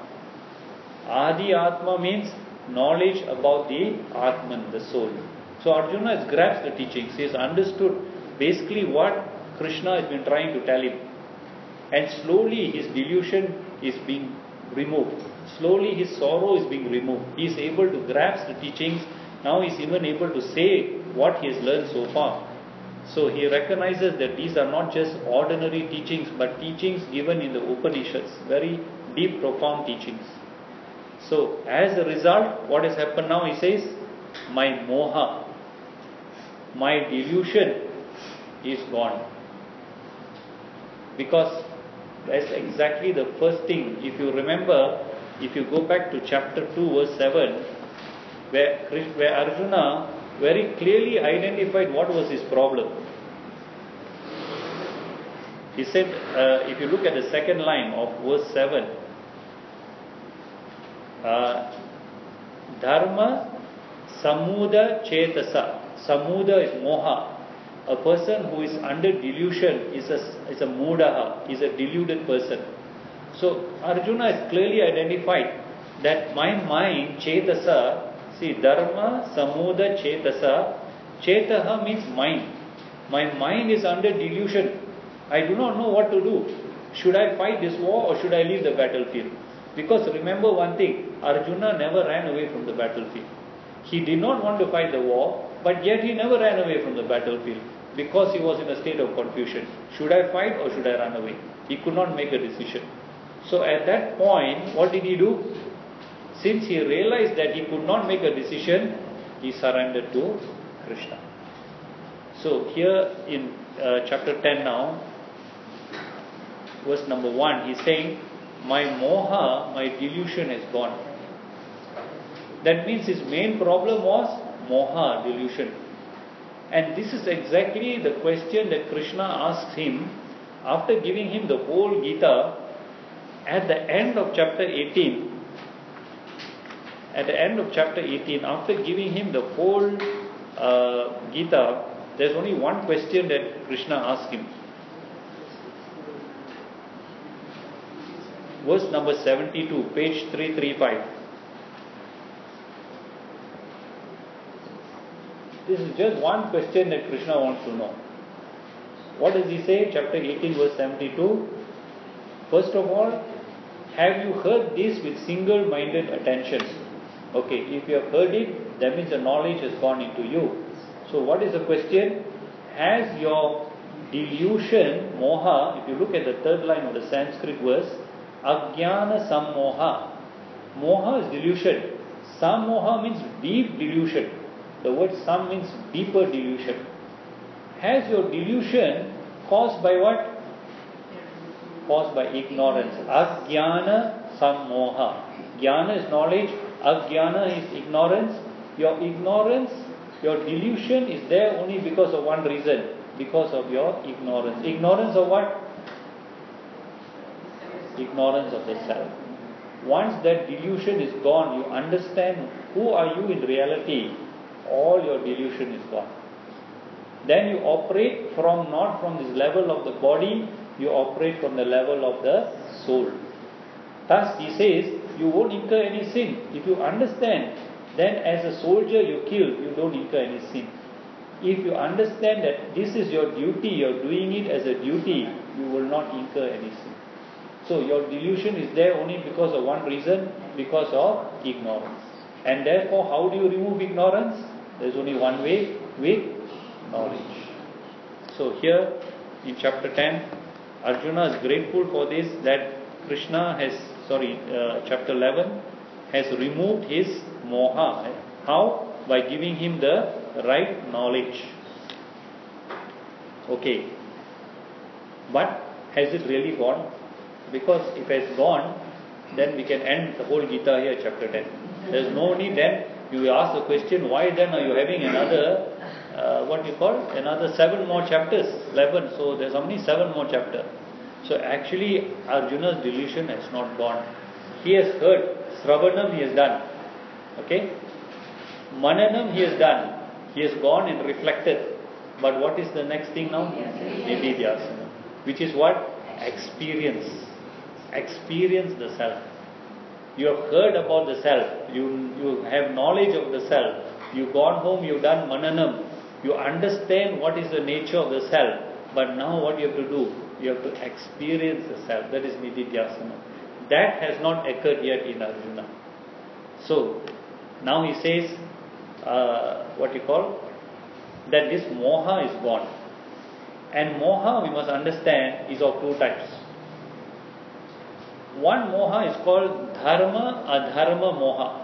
Adhyatma means knowledge about the Atman, the soul. So Arjuna has grasped the teachings. He has understood basically what Krishna has been trying to tell him. And slowly his delusion is being removed. slowly his sorrow is being removed. He is able to grasp the teachings. Now he is even able to say what he has learned so far. So he recognizes that these are not just ordinary teachings, but teachings given in the Upanishads, very deep, profound teachings. So as a result, what has happened now? He says, my moha, my delusion is gone. Because that's exactly the first thing. If you remember, if you go back to chapter two, verse seven, where, where Arjuna very clearly identified what was his problem. He said, uh, if you look at the second line of verse seven, uh, Dharma Samuda Chetasa. Samuda is moha. A person who is under delusion is a, is a mudaha, is a deluded person. So Arjuna has clearly identified that my mind, Chetasa, see, Dharma Samuda Chetasa, Chetaha means mind. My mind is under delusion. I do not know what to do. Should I fight this war or should I leave the battlefield? Because remember one thing, Arjuna never ran away from the battlefield. He did not want to fight the war, but yet he never ran away from the battlefield because he was in a state of confusion. Should I fight or should I run away? He could not make a decision. So at that point, what did he do? Since he realized that he could not make a decision, he surrendered to Krishna. So here in uh, chapter ten now, verse number one, he's saying, my moha, my delusion is gone. That means his main problem was moha, delusion. And this is exactly the question that Krishna asks him after giving him the whole Gita. At the end of chapter eighteen, at the end of chapter eighteen, after giving him the whole uh, Gita, there's only one question that Krishna asked him. Verse number seventy-two, page three thirty-five. This is just one question that Krishna wants to know. What does he say? Chapter eighteen, verse seventy-two. First of all, have you heard this with single-minded attention? Okay, if you have heard it, that means the knowledge has gone into you. So what is the question? Has your delusion, moha, if you look at the third line of the Sanskrit verse, ajnana sammoha. Moha is delusion. Sammoha means deep delusion. The word sam means deeper delusion. Has your delusion caused by what? Caused by ignorance. Ajnana sammoha. Jnana is knowledge. Ajnana is ignorance. Your ignorance, your delusion is there only because of one reason. Because of your ignorance. Ignorance of what? Ignorance of the self. Once that delusion is gone, you understand who are you in reality, all your delusion is gone. Then you operate from not from this level of the body, you operate from the level of the soul. Thus he says, you won't incur any sin. If you understand, then as a soldier you kill, you don't incur any sin. If you understand that this is your duty, you're doing it as a duty, you will not incur any sin. So your delusion is there only because of one reason, because of ignorance. And therefore, how do you remove ignorance? There's only one way, with knowledge. So here in chapter ten, Arjuna is grateful for this, that Krishna has, sorry, uh, chapter eleven, has removed his moha. How? By giving him the right knowledge. Okay. But has it really gone? Because if it's gone, then we can end the whole Gita here, chapter ten. There's no need then, you will ask the question, why then are you having another, uh, what you call, another seven more chapters, eleven, so there's only seven more chapters. So actually, Arjuna's delusion has not gone. He has heard, Sravanam he has done, okay? Mananam he has done, he has gone and reflected. But what is the next thing now? Nididhyasana, which is what? Experience. Experience the self. You have heard about the self. You, you have knowledge of the self. You've gone home, you've done mananam. You understand what is the nature of the self. But now what you have to do? You have to experience the self. That is nididhyasana. that has not occurred yet in Arjuna. So, now he says, uh, what you call, that this moha is gone. And moha, we must understand, is of two types. One moha is called dharma, adharma moha.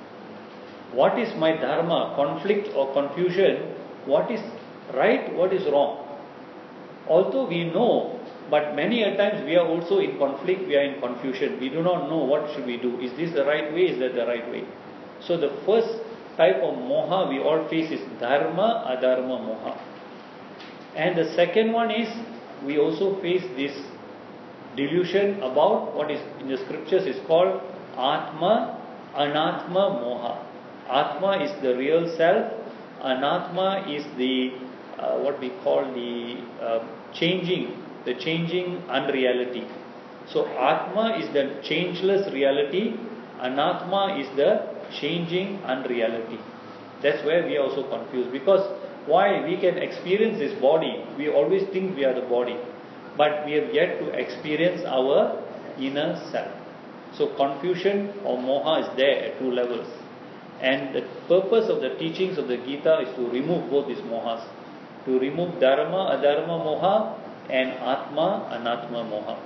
What is my dharma? Conflict or confusion. What is right, what is wrong? Although we know, but many a times we are also in conflict, we are in confusion. We do not know what should we do. Is this the right way? Is that the right way? So the first type of moha we all face is dharma, adharma moha. And the second one is, we also face this delusion about what is in the scriptures is called Atma, Anatma moha. Atma is the real self, Anatma is the uh, what we call the uh, changing, the changing unreality. So Atma is the changeless reality, Anatma is the changing unreality. That's where we are also confused, because why we can experience this body, we always think we are the body, but we have yet to experience our inner self. So confusion or moha is there at two levels. And the purpose of the teachings of the Gita is to remove both these mohas. To remove dharma, adharma moha and atma, anatma moha.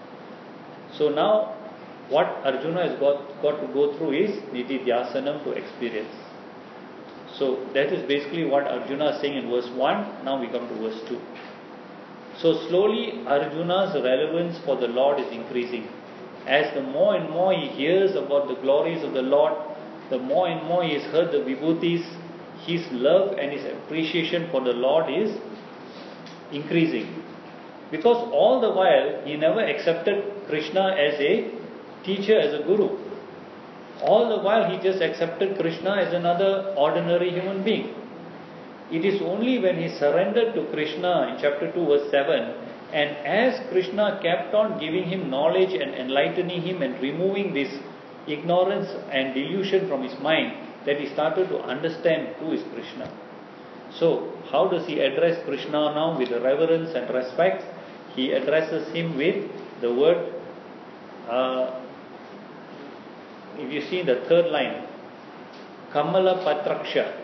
So now what Arjuna has got, got to go through is nididhyasanam to experience. So that is basically what Arjuna is saying in verse one. Now we come to verse two. So slowly Arjuna's relevance for the Lord is increasing. As the more and more he hears about the glories of the Lord, the more and more he has heard the vibhutis, his love and his appreciation for the Lord is increasing. Because all the while he never accepted Krishna as a teacher, as a guru. All the while he just accepted Krishna as another ordinary human being. It is only when he surrendered to Krishna in chapter two verse seven, and as Krishna kept on giving him knowledge and enlightening him and removing this ignorance and delusion from his mind, that he started to understand who is Krishna. So how does he address Krishna now? With reverence and respect. He addresses him with the word, uh, if you see the third line, Kamala Patraksha.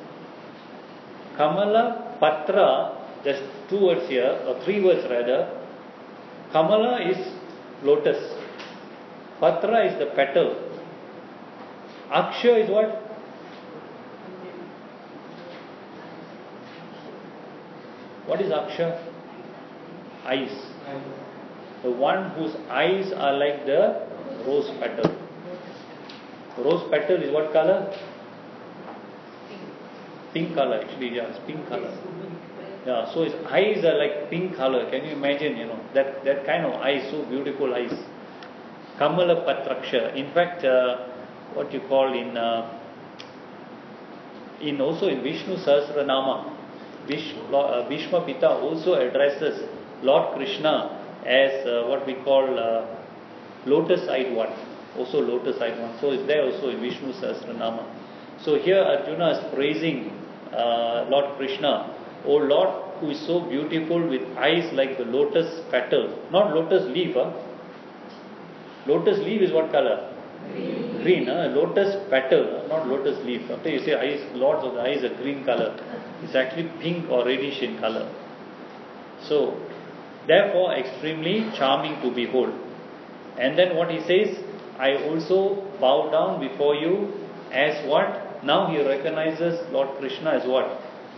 Kamala Patra, there's two words here, or three words rather. Kamala is lotus. Patra is the petal. Aksha is what? What is Aksha? Eyes. The one whose eyes are like the rose petal. Rose petal is what color? Pink color actually, yeah, it's pink color. Yeah, so his eyes are like pink color. Can you imagine, you know, that, that kind of eyes, so beautiful eyes. Kamala Patraksha. In fact, uh, what you call in, uh, in also in Vishnu Sahasranama, Vish, uh, Bhishma Pita also addresses Lord Krishna as uh, what we call uh, lotus-eyed one. Also lotus-eyed one. So it's there also in Vishnu Sahasranama. So here Arjuna is praising uh, Lord Krishna. O Lord, who is so beautiful with eyes like the lotus petal. Not lotus leaf. Huh? Lotus leaf is what color? Green. Green. Huh? Lotus petal, not lotus leaf. After you say eyes, Lord's of the eyes are green color. It's actually pink or reddish in color. So, therefore extremely charming to behold. And then what he says, I also bow down before you as what? Now he recognizes Lord Krishna as what?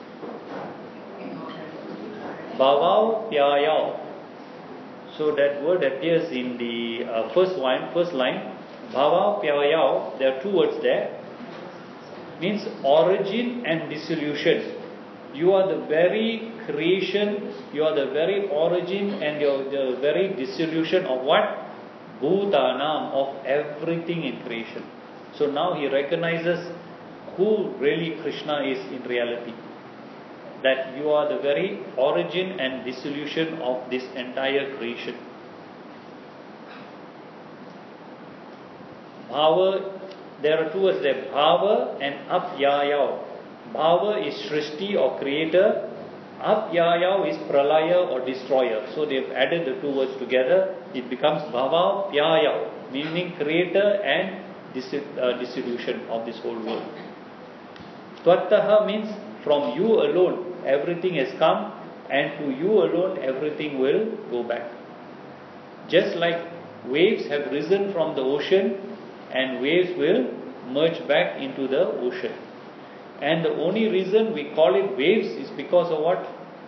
Bhavau Pyayau. So that word appears in the uh, first line, first line. Bhavau Pyayau, there are two words there. Means origin and dissolution. You are the very creation, you are the very origin and you are the very dissolution of what? Bhutanam, of everything in creation. So now he recognizes who really Krishna is in reality. That you are the very origin and dissolution of this entire creation. Bhava, there are two words there, Bhava and Apyayau. Bhava is Srishti or creator, Apyayau is Pralaya or destroyer. So they have added the two words together, it becomes Bhava Pyayau. meaning creator and uh, dissolution of this whole world. Tvattaha means from you alone everything has come, and to you alone everything will go back. Just like waves have risen from the ocean, and waves will merge back into the ocean. And the only reason we call it waves is because of what?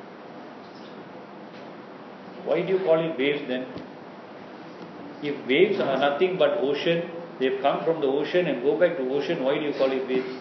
Why do you call it waves then? If waves are nothing but ocean, they've come from the ocean and go back to ocean, why do you call it waves?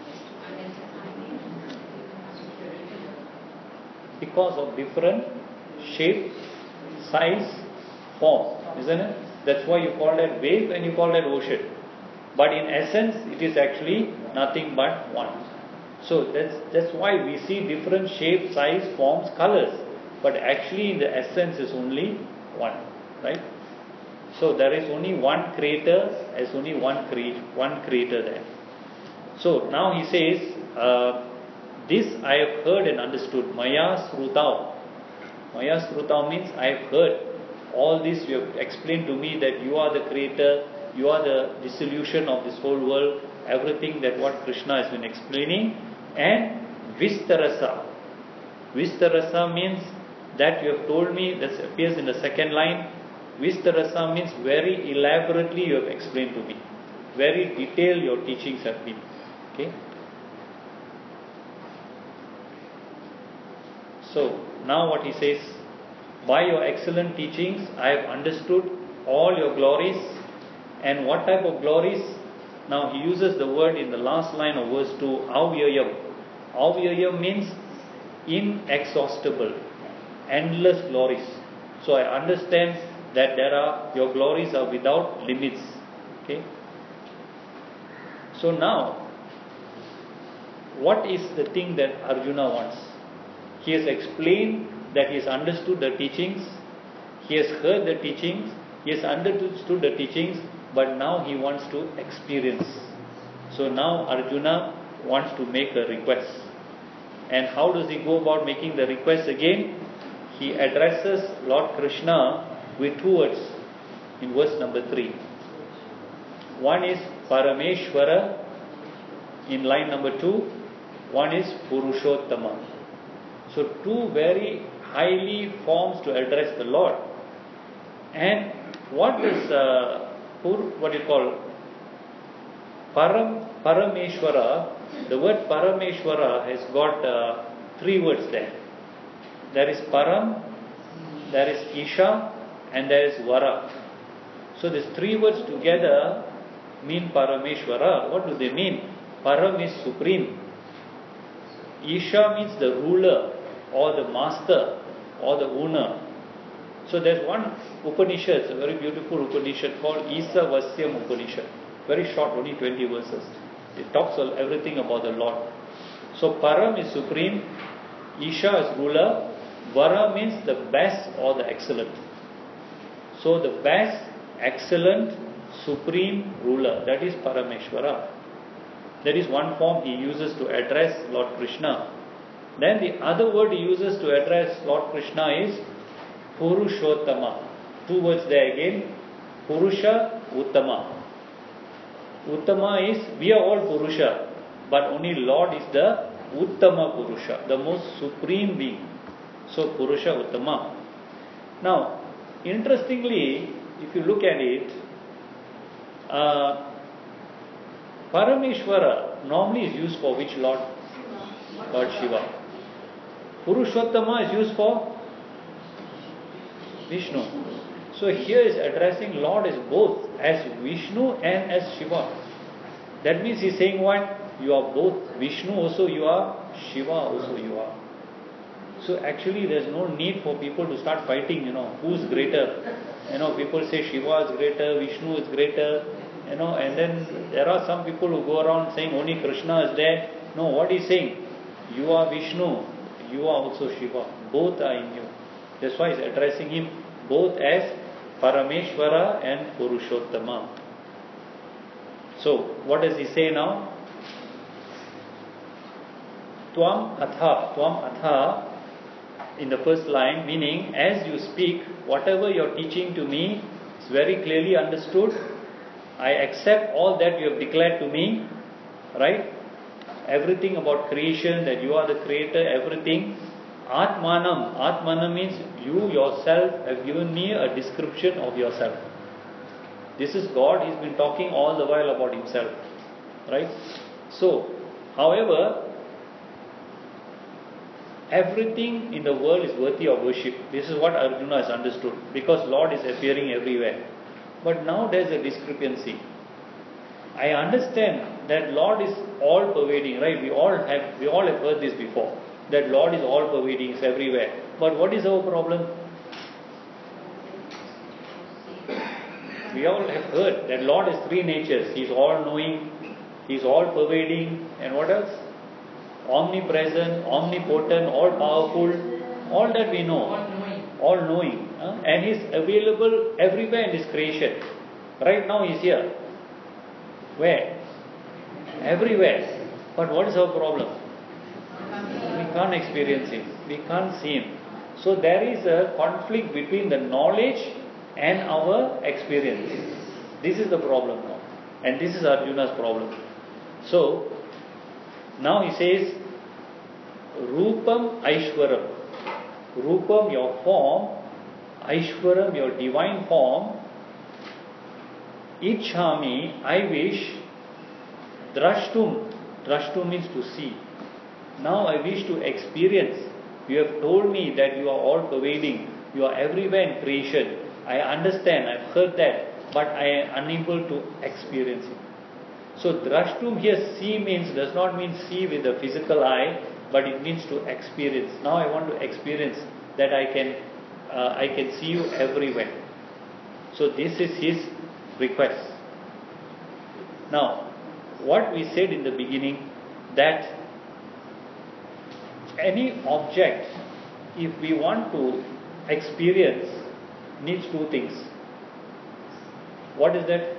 Because of different shape, size, form, isn't it? That's why you call that wave and you call that ocean. But in essence, it is actually nothing but one. So that's that's why we see different shape, size, forms, colors. But actually in the essence is only one, right? So there is only one creator, there's only one cre- one creator there. So now he says, uh, this I have heard and understood. Maya srutau. Maya srutau means I have heard. All this you have explained to me that you are the creator, you are the dissolution of this whole world, everything that what Krishna has been explaining. And Vistarasa. Vistarasa means that you have told me, that appears in the second line. Vistarasa means very elaborately you have explained to me. Very detailed your teachings have been. Okay. So now what he says, by your excellent teachings I have understood all your glories. And what type of glories? Now he uses the word in the last line of verse two, Avyayam. Avyayam means inexhaustible, endless glories. So I understand that there are, your glories are without limits. Okay. So now, what is the thing that Arjuna wants? He has explained that he has understood the teachings, he has heard the teachings, he has understood the teachings, but now he wants to experience. So now Arjuna wants to make a request. And how does he go about making the request again? He addresses Lord Krishna with two words in verse number three. One is Parameshwara in line number two, one is Purushottama. So two very highly forms to address the Lord. And what is uh, Pur, what do you call Param Parameshwara? The word Parameshwara has got uh, three words there. There is Param, there is Isha, and there is Vara. So these three words together mean Parameshwara. What do they mean? Param is supreme. Isha means the ruler or the master or the owner. So there's one Upanishad, it's a very beautiful Upanishad called Isa Vasyam Upanishad. Very short, only twenty verses. It talks everything about the Lord. So Param is supreme, Isha is ruler, Vara means the best or the excellent. So the best, excellent, supreme ruler, that is Parameshwara. That is one form he uses to address Lord Krishna. Then the other word he uses to address Lord Krishna is Purushottama. Two words there again. Purusha, Uttama. Uttama is, we are all Purusha, but only Lord is the Uttama Purusha, the most supreme being. So Purusha, Uttama. Now, interestingly, if you look at it, uh, Parameshwara normally is used for which Lord? Lord Shiva. Purushottama is used for Vishnu. So here is addressing Lord as both, as Vishnu and as Shiva. That means he is saying what? You are both. Vishnu also you are, Shiva also you are. So actually there is no need for people to start fighting, you know, who is greater. You know, people say Shiva is greater, Vishnu is greater, you know, and then there are some people who go around saying only Krishna is there. No, what he is saying? You are Vishnu, you are also Shiva. Both are in you. That's why he is addressing him both as Parameshwara and Purushottama. So, what does he say now? Tvam atha, Tvam atha in the first line, meaning as you speak, whatever you're teaching to me is very clearly understood I accept all that you have declared to me, right? Everything about creation, that you are the creator, everything. Atmanam. Atmanam means you yourself have given me a description of yourself. This is God. He's been talking all the while about himself, right? So, however, everything in the world is worthy of worship. This is what Arjuna has understood, because Lord is appearing everywhere. But now there's a discrepancy. I understand that Lord is all pervading, right? We all have we all have heard this before. That Lord is all pervading, is everywhere. But what is our problem? We all have heard that Lord has three natures. He's all knowing, He's all pervading, and what else? Omnipresent, omnipotent, all powerful. All that we know. All knowing. All knowing. Huh? And He's available everywhere in this creation. Right now He's here. Where? Everywhere. But what is our problem? We can't experience Him. We can't see Him. So there is a conflict between the knowledge and our experience. This is the problem now. And this is Arjuna's problem. So, now he says, Rupam Aishwaram. Rupam, your form. Aishwaram, your divine form. Ichhami, I wish. Drashtum. Drashtum means to see. Now I wish to experience. You have told me that you are all pervading. You are everywhere in creation. I understand, I've heard that, but I am unable to experience it. So drashtum here, see means, does not mean see with the physical eye, but it means to experience. Now I want to experience that I can, uh, I can see you everywhere. So this is his request. Now, what we said in the beginning, that any object, if we want to experience, needs two things. What is that?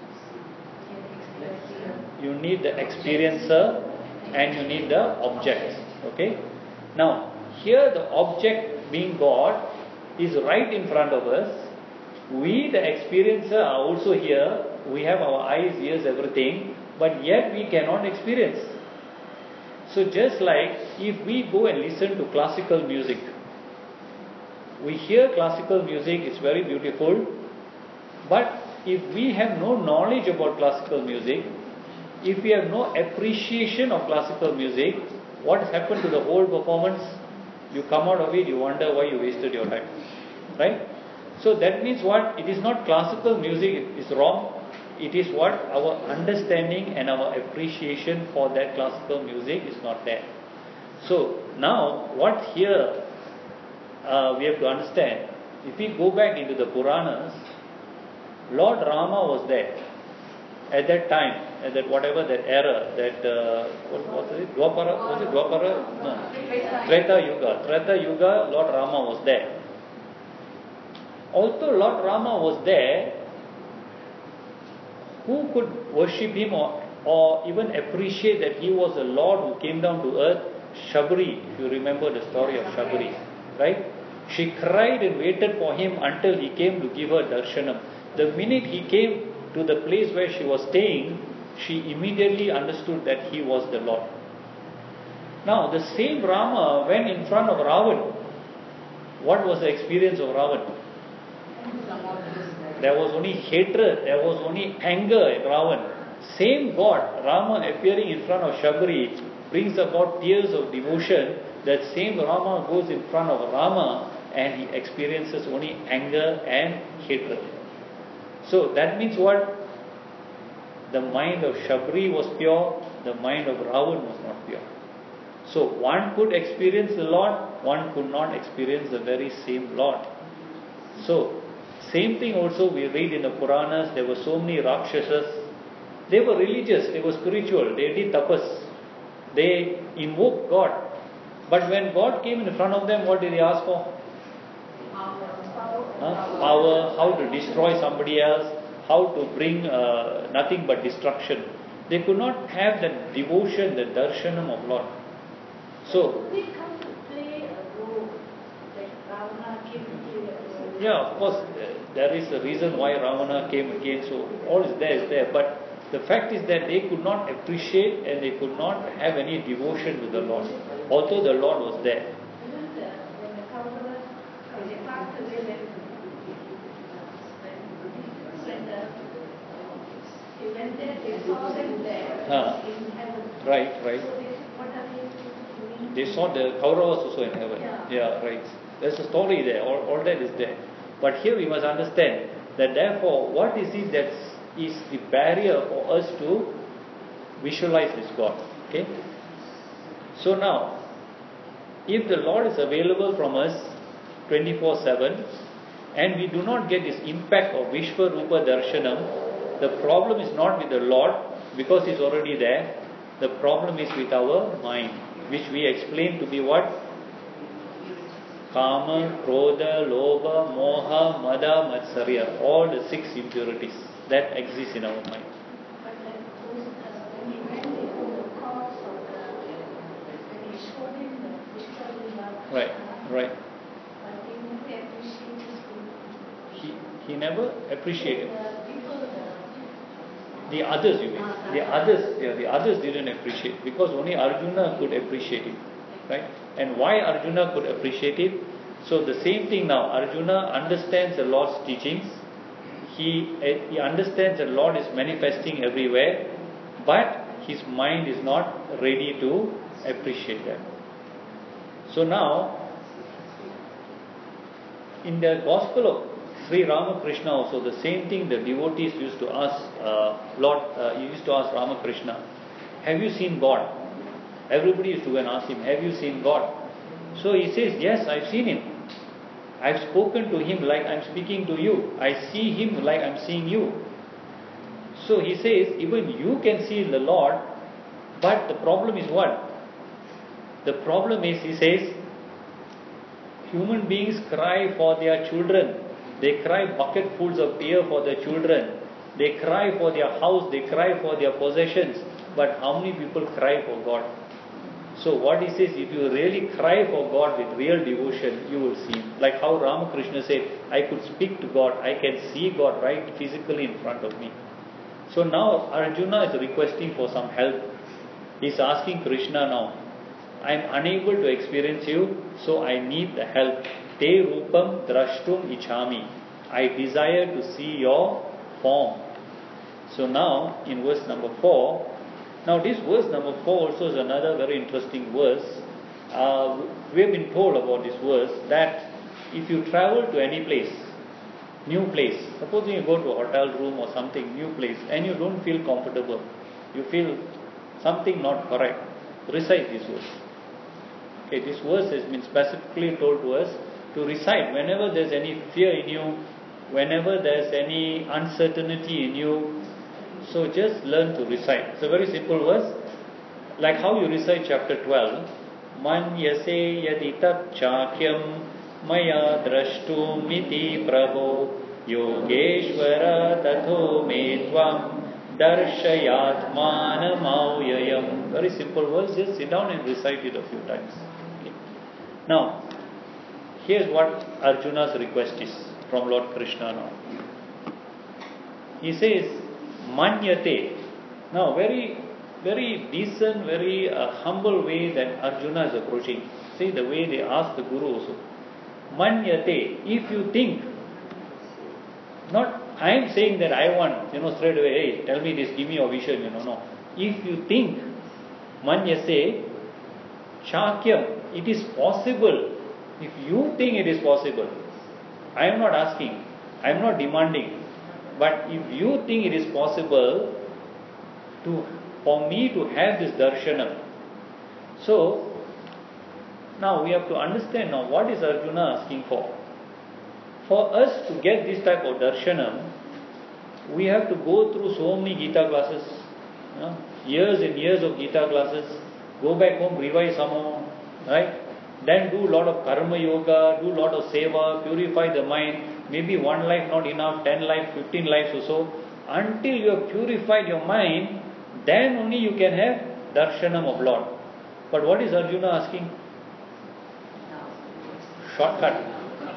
You need the experiencer and you need the object. Okay? Now, here the object being God is right in front of us. We, the experiencer, are also here. We have our eyes, ears, everything, but yet we cannot experience. So just like if we go and listen to classical music, we hear classical music, it's very beautiful, but if we have no knowledge about classical music, if we have no appreciation of classical music, what has happened to the whole performance? You come out of it, you wonder why you wasted your time. Right? So that means what? It is not classical music is wrong. It is what? Our understanding and our appreciation for that classical music is not there. So now what here uh, we have to understand, if we go back into the Puranas, Lord Rama was there at that time, at that whatever that era, that uh, what was it? Dwapara? Was it Dwapara? No. Treta Yuga. Treta Yuga, Lord Rama was there. Although Lord Rama was there, who could worship him or, or even appreciate that he was the Lord who came down to earth? Shabri, if you remember the story of Shabri, right? She cried and waited for him until he came to give her darshanam. The minute he came to the place where she was staying, she immediately understood that he was the Lord. Now, the same Rama went in front of Ravan. What was the experience of Ravan? There was only hatred, there was only anger in Ravan. Same God, Rama appearing in front of Shabri, brings about tears of devotion. That same Rama goes in front of Rama and he experiences only anger and hatred. So that means what? The mind of Shabri was pure, the mind of Ravan was not pure. So one could experience the Lord, one could not experience the very same Lord. So, same thing also we read in the Puranas, there were so many Rakshasas. They were religious, they were spiritual, they did tapas. They invoked God. But when God came in front of them, what did they ask for? Huh? Power, how to destroy somebody else, how to bring uh, nothing but destruction. They could not have the devotion, the darshanam of Lord. So, they come to play a role, like Ravana came to play a role. yeah, of course, there is a reason why Ravana came again, so all is there is there. But the fact is that they could not appreciate and they could not have any devotion to the Lord, although the Lord was there. Ah, right, right. They saw the Kauravas also in heaven. Yeah, right. There's a story there. All, all that is there. But here we must understand that therefore, what is it that is the barrier for us to visualize this God? Okay. So now, if the Lord is available from us twenty-four seven, and we do not get this impact of Vishwarupa Darshanam, the problem is not with the Lord because He's already there. The problem is with our mind, which we explain to be what? Kama, Krodha, Lobha, Moha, Mada, Matsarya. All the six impurities that exist in our mind. Right, right. He, he never appreciated. The others, you mean? The others, yeah, the others didn't appreciate because only Arjuna could appreciate it, right? And why Arjuna could appreciate it? So the same thing now. Arjuna understands the Lord's teachings. He he understands the Lord is manifesting everywhere, but his mind is not ready to appreciate that. So now, in the Gospel of Sri Ramakrishna also, the same thing the devotees used to ask uh, Lord, uh, used to ask Ramakrishna, have you seen God? Everybody used to go and ask him, have you seen God? So he says, yes, I've seen him. I've spoken to him like I'm speaking to you. I see him like I'm seeing you. So he says, even you can see the Lord, but the problem is what? The problem is, he says, human beings cry for their children. They cry bucketfuls of tears for their children. They cry for their house. They cry for their possessions. But how many people cry for God? So what he says, if you really cry for God with real devotion, you will see him. Like how Ramakrishna said, I could speak to God. I can see God right physically in front of me. So now Arjuna is requesting for some help. He's asking Krishna now, I am unable to experience you, so I need the help. Te rupam drashtum ichhami. I desire to see your form. So now, in verse number four, now this verse number four also is another very interesting verse. Uh, we have been told about this verse that if you travel to any place, new place, supposing you go to a hotel room or something, new place, and you don't feel comfortable, you feel something not correct, recite this verse. Okay, this verse has been specifically told to us to recite whenever there's any fear in you, whenever there's any uncertainty in you. So just learn to recite. It's a very simple verse. Like how you recite chapter twelve. Man yase yadi tat chakyam maya drashtum iti prabho yogeshvara tatho me tvam darshayatmana mauyayam. Very simple verse. Just sit down and recite it a few times. Okay. Now, here's what Arjuna's request is from Lord Krishna now. He says, Manyate. Now, very, very decent, very uh, humble way that Arjuna is approaching. See the way they ask the Guru also. Manyate. If you think, not I am saying that I want, you know, straight away, hey, tell me this, give me your vision, you know, no. If you think, Manyase, Shakyam, it is possible. If you think it is possible, I am not asking, I am not demanding, but if you think it is possible to for me to have this darshanam, so now we have to understand now what is Arjuna asking for. For us to get this type of darshanam, we have to go through so many Gita classes, you know, years and years of Gita classes, go back home, revise some more, right? Then do a lot of karma yoga, do a lot of seva, purify the mind. Maybe one life not enough, ten lives, fifteen lives or so. Until you have purified your mind, then only you can have darshanam of Lord. But what is Arjuna asking? Shortcut.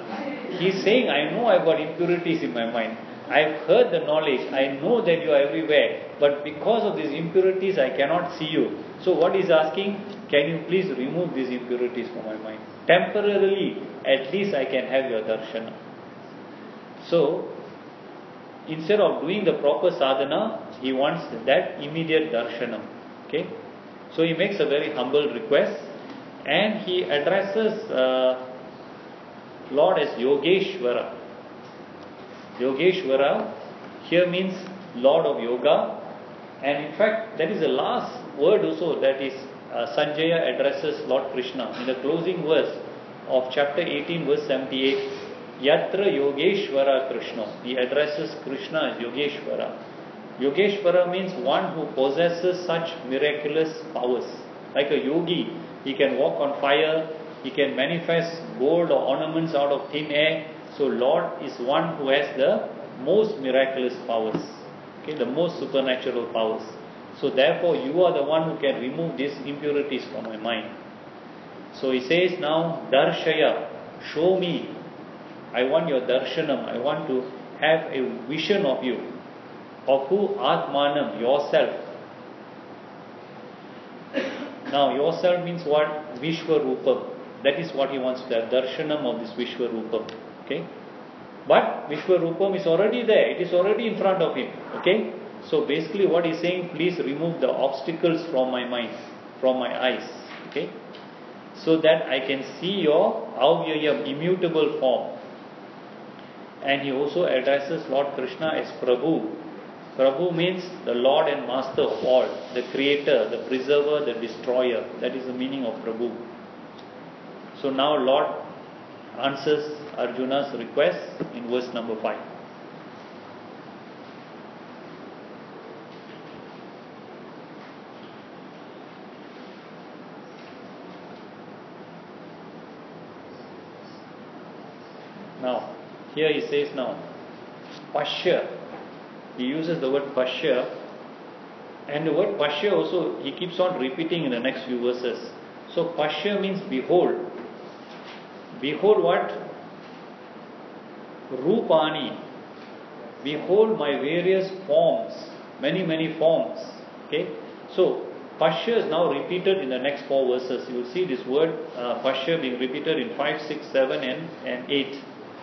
He's saying, I know I've got impurities in my mind. I've heard the knowledge. I know that you are everywhere. But because of these impurities, I cannot see you. So what he's asking, can you please remove these impurities from my mind? Temporarily, at least I can have your darshana. So, instead of doing the proper sadhana, he wants that immediate darshanam. Okay? So he makes a very humble request and he addresses uh, Lord as Yogeshwara. Yogeshwara here means Lord of Yoga, and in fact that is the last word also that is uh, Sanjaya addresses Lord Krishna in the closing verse of chapter eighteen verse seventy-eight. Yatra Yogeshwara Krishna. He addresses Krishna as Yogeshwara. Yogeshwara means one who possesses such miraculous powers. Like a yogi, he can walk on fire, he can manifest gold or ornaments out of thin air. So Lord is one who has the most miraculous powers, okay, the most supernatural powers. So therefore you are the one who can remove these impurities from my mind. So he says now, Darshaya, show me. I want your darshanam. I want to have a vision of you. Of who? Atmanam, yourself. Now yourself means what? Vishwarupam. That is what he wants to have, darshanam of this Vishwarupam. Okay? But Vishwarupam is already there. It is already in front of him. Okay? So basically what he's saying, please remove the obstacles from my mind, from my eyes. Okay? So that I can see your avyayam, immutable form. And he also addresses Lord Krishna as Prabhu. Prabhu means the Lord and Master of all, the Creator, the Preserver, the Destroyer. That is the meaning of Prabhu. So now Lord answers Arjuna's request in verse number five. Now, here he says now, Pashya. He uses the word Pashya. And the word Pashya also, he keeps on repeating in the next few verses. So Pashya means behold. Behold what? Rupani. Behold my various forms. Many, many forms. Okay. So Pashya is now repeated in the next four verses. You will see this word uh, Pashya being repeated in five, six, seven and, and eight.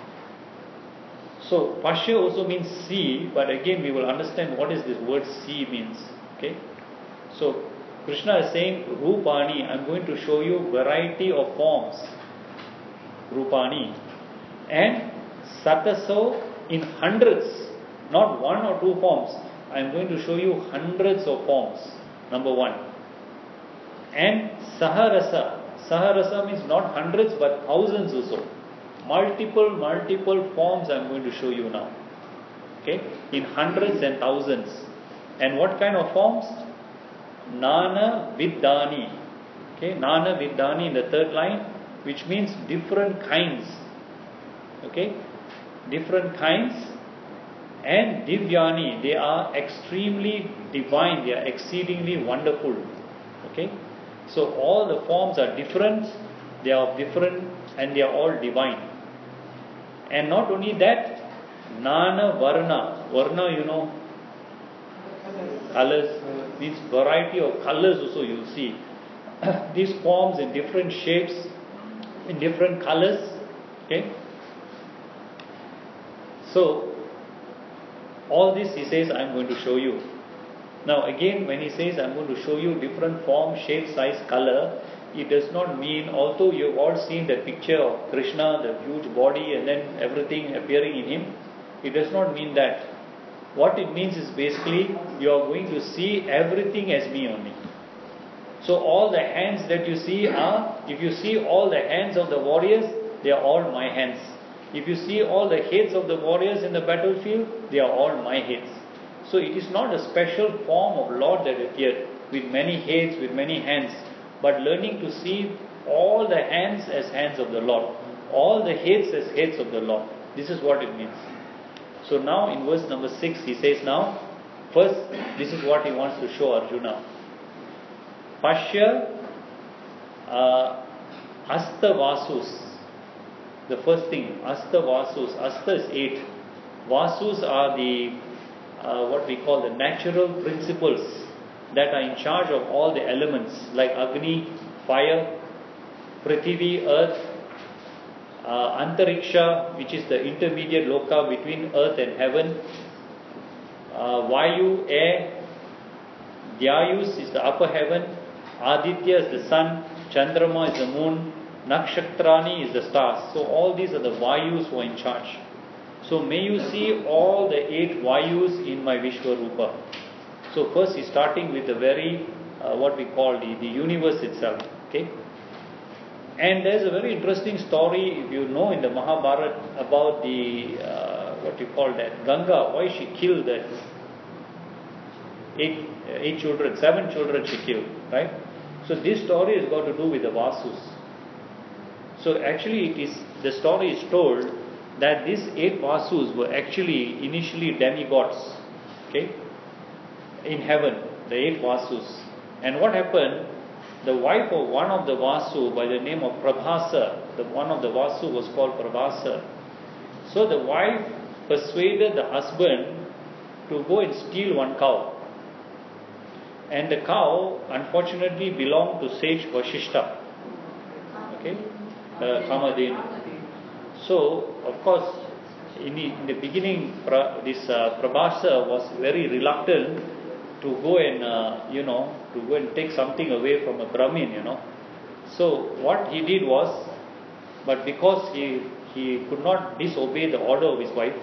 So, Pashya also means see, but again we will understand what is this word see means. Okay? So, Krishna is saying, Rupani, I am going to show you variety of forms. Rupani. And Sataso in hundreds, not one or two forms. I am going to show you hundreds of forms. Number one. And Saharasa. Saharasa means not hundreds but thousands also. Multiple, multiple forms I am going to show you now. Okay? In hundreds and thousands. And what kind of forms? Nana Viddhani. Okay? Nana Viddhani in the third line, which means different kinds. Okay? Different kinds. And Divyani, they are extremely divine, they are exceedingly wonderful. Okay? So all the forms are different, they are different, and they are all divine. And not only that, Nana Varna. Varna, you know, colors, means variety of colors also you will see. These forms in different shapes, in different colors. Okay. So, all this he says, I am going to show you. Now again, when he says, I am going to show you different form, shape, size, color, it does not mean, although you have all seen the picture of Krishna, the huge body and then everything appearing in him, it does not mean that. What it means is basically, you are going to see everything as me only. So all the hands that you see are, if you see all the hands of the warriors, they are all my hands. If you see all the heads of the warriors in the battlefield, they are all my heads. So it is not a special form of Lord that appeared, with many heads, with many hands. But learning to see all the hands as hands of the Lord, all the heads as heads of the Lord. This is what it means. So now in verse number six, he says now, first, this is what he wants to show Arjuna. Pashya uh, Astavasus. The first thing, Asta Vasus. Asta is eight. Vasus are the, uh, what we call the natural principles that are in charge of all the elements like Agni, fire, Prithivi, earth, uh, Antariksha, which is the intermediate loka between earth and heaven, uh, Vayu, air, Dhyayus is the upper heaven, Aditya is the sun, Chandrama is the moon, Nakshatrani is the stars. So all these are the Vayus who are in charge. So may you see all the eight Vayus in my Vishwarupa. So first he's starting with the very, uh, what we call the, the universe itself. Okay. And there's a very interesting story, if you know, in the Mahabharata about the, uh, what you call that, Ganga, why she killed that eight, uh, eight children, seven children she killed, right? So this story has got to do with the Vasus. So actually it is, the story is told that these eight Vasus were actually initially demigods, okay, in heaven, the eight Vasus. And what happened, the wife of one of the Vasu by the name of Prabhasa, the one of the Vasu was called Prabhasa. So the wife persuaded the husband to go and steal one cow. And the cow unfortunately belonged to sage Vashishta, okay, uh, Kamadhenu. So, of course, in the, in the beginning, pra, this uh, Prabhasa was very reluctant to go and, uh, you know, to go and take something away from a Brahmin, you know. So, what he did was, but because he, he could not disobey the order of his wife,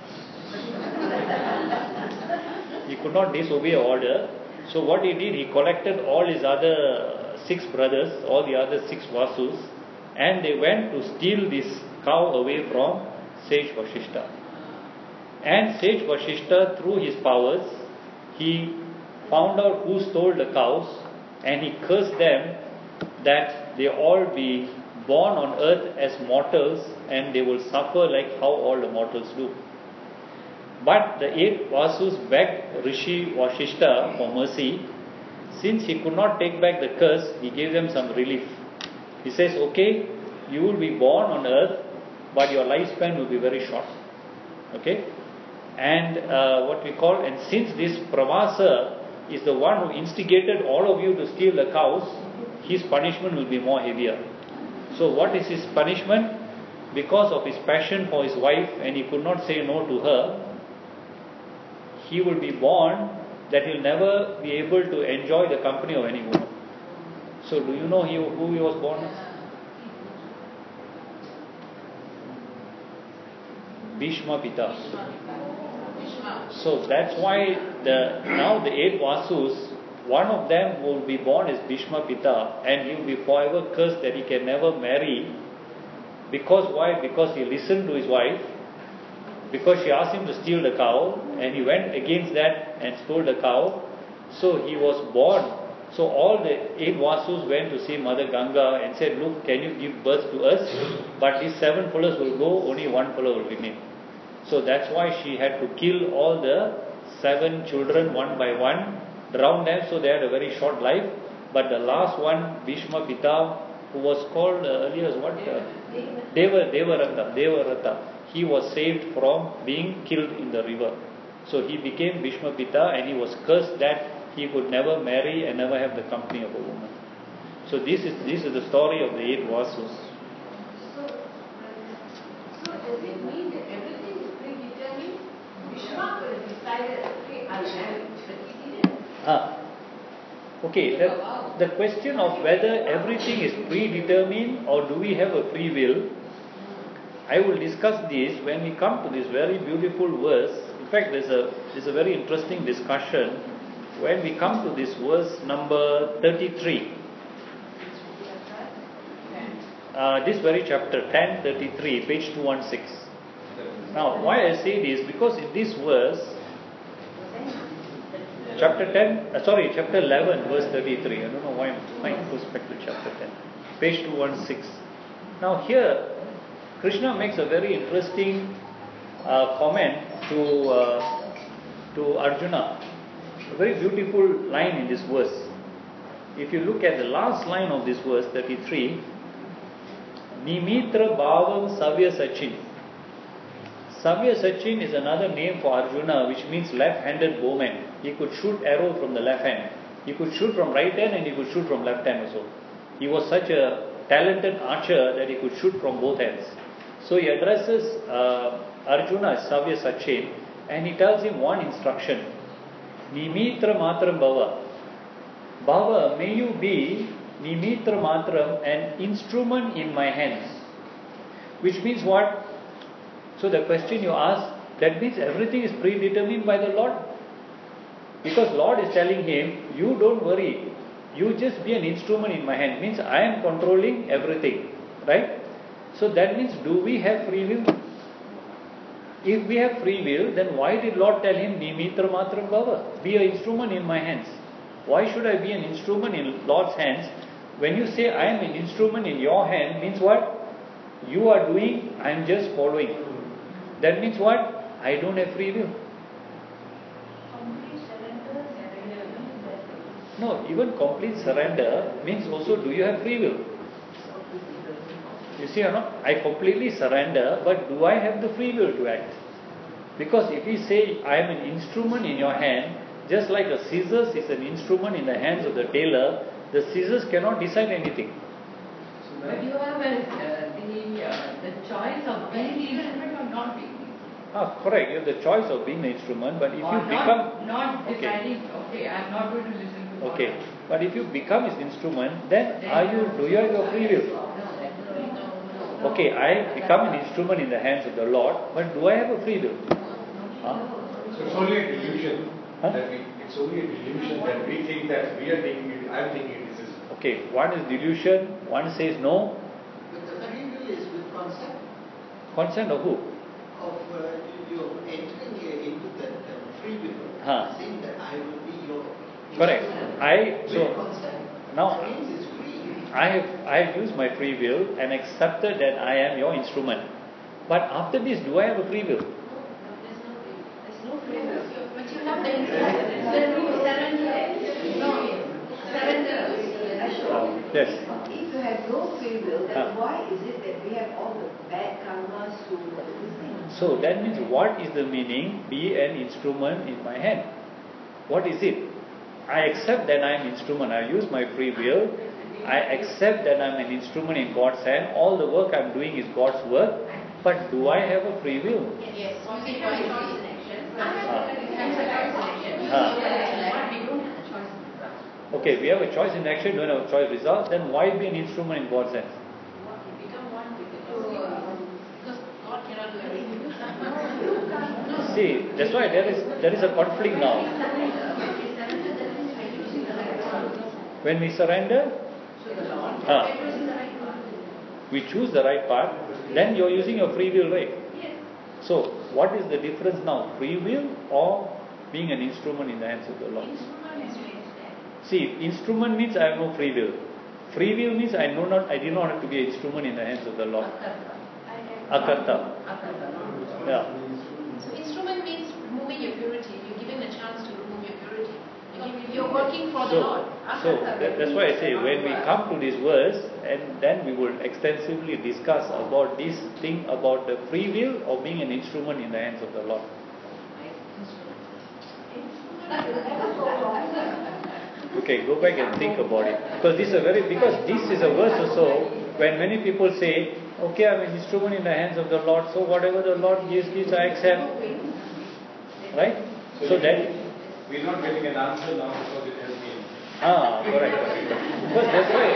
he could not disobey an order. So, what he did, he collected all his other six brothers, all the other six Vasus, and they went to steal this cow away from sage Vashishta. And sage Vashishta, through his powers, he found out who stole the cows, and he cursed them that they all be born on earth as mortals and they will suffer like how all the mortals do. But the eight Vasus begged Rishi Vashishta for mercy. Since he could not take back the curse, he gave them some relief. He says, okay, you will be born on earth, but your lifespan will be very short. Okay? And uh, what we call, and since this Pravasa is the one who instigated all of you to steal the cows, his punishment will be more heavier. So what is his punishment? Because of his passion for his wife and he could not say no to her, he will be born that he will never be able to enjoy the company of any woman. So do you know he, who he was born as? Bhishma Pita. So that's why the now the eight Vasus, one of them will be born as Bhishma Pita, and he will be forever cursed that he can never marry. Because why? Because he listened to his wife, because she asked him to steal the cow, and he went against that and stole the cow. So he was born. So all the eight Vasus went to see Mother Ganga and said, look, can you give birth to us? But these seven fellows will go, only one fellow will remain. So that's why she had to kill all the seven children one by one, drown them, so they had a very short life. But the last one, Bhishma Pita, who was called uh, earlier as what? Uh, Deva, Devarata, Devarata. He was saved from being killed in the river. So he became Bhishma Pita and he was cursed that he could never marry and never have the company of a woman. So this is this is the story of the eight Vasus. So, so does it mean that everything is predetermined? Vishma could have decided, okay, I'll marry, but he didn't. Ah. Okay, the, the question of whether everything is predetermined or do we have a free will, I will discuss this when we come to this very beautiful verse. In fact, there's a, there's a very interesting discussion when we come to this verse number thirty-three. Uh, this very chapter, ten thirty-three, page two sixteen. Now, why I say this? Because in this verse, chapter ten, uh, sorry, chapter eleven, verse thirty-three. I don't know why my mind goes back to chapter ten, page two sixteen. Now here, Krishna makes a very interesting uh, comment to uh, to Arjuna. A very beautiful line in this verse. If you look at the last line of this verse, thirty-three, Nimitra Bhavam Savya Sachin. Savya Sachin is another name for Arjuna, which means left-handed bowman. He could shoot arrow from the left hand. He could shoot from right hand and he could shoot from left hand also. He was such a talented archer that he could shoot from both hands. So he addresses uh, Arjuna as Savya Sachin and he tells him one instruction. Nimitra Matram Bhava. Bhava, may you be Nimitra Matram, an instrument in my hands. Which means what? So the question you ask, that means everything is predetermined by the Lord. Because Lord is telling him, you don't worry, you just be an instrument in my hand. Means I am controlling everything. Right? So that means, do we have free will? If we have free will, then why did Lord tell him, Nimitra Matram Bhava? Be an instrument in my hands. Why should I be an instrument in Lord's hands? When you say I am an instrument in your hand, means what? You are doing, I am just following. That means what? I don't have free will. Complete surrender, surrender means that. No, even complete surrender means also, do you have free will? You see or not? I completely surrender, but do I have the free will to act? Because if we say I am an instrument in your hand, just like a scissors is an instrument in the hands of the tailor, the scissors cannot decide anything. But you have a, uh, the, uh, the choice of being the instrument or not being the instrument. Ah, correct. You have the choice of being the instrument, but if or you not, become... not okay. deciding, okay, I am not going to listen to God. Okay, but if you become his instrument, then are you, do you have your free will? Okay, I become an instrument in the hands of the Lord, but do I have a free will? Huh? So it's only a delusion. Huh? That we, it's only a delusion that we think that we are taking it, I am taking it, this is. Okay, one is delusion, one says no. But the free will is with consent Consent of who? of uh, you entering uh, into that uh, free will, Huh. saying that I will be your Correct. instrument I, with so, consent. now, It means it's free. I have, I have used my free will and accepted that I am your instrument. But after this, do I have a free will? There's no free will. There's no free will. But you have the instrument. Surrender. No. Surrender. Oh, yes. If you have no free will, then Huh. why is it that we have all the bad karmas to this thing? So that means, what is the meaning, be an instrument in my hand? What is it? I accept that I am instrument. I use my free will. I accept that I am an instrument in God's hand. All the work I am doing is God's work. But do I have a free will? Yes. Using my choice in action. Ah. You have a choice in action. Ah. But we don't have a choice in result. Okay, we have a choice in action, don't have a choice result. Then why be an instrument in God's hands? Become one with it. Because God cannot do everything. See, that's why there is there is a conflict now. When we surrender, ah, we choose the right path, then you're using your free will, right? So, what is the difference now? Free will or being an instrument in the hands of the Lord? See, instrument means I have no free will. Free will means I know not, I do not have to be an instrument in the hands of the Lord. Akarta. Yeah. So instrument means removing your purity. You're given a chance to remove your purity. You're working for the So, Lord. so that, that's why I say when we come to this verse, and then we will extensively discuss about this thing about the free will or being an instrument in the hands of the Lord. Okay, go back and think about it, because this is a very because this is a verse also when many people say, okay, I'm an instrument in the hands of the Lord, so whatever the Lord gives, gives I accept, right? So that we're not getting an answer now because it has been. ah correct, correct. Because that's why.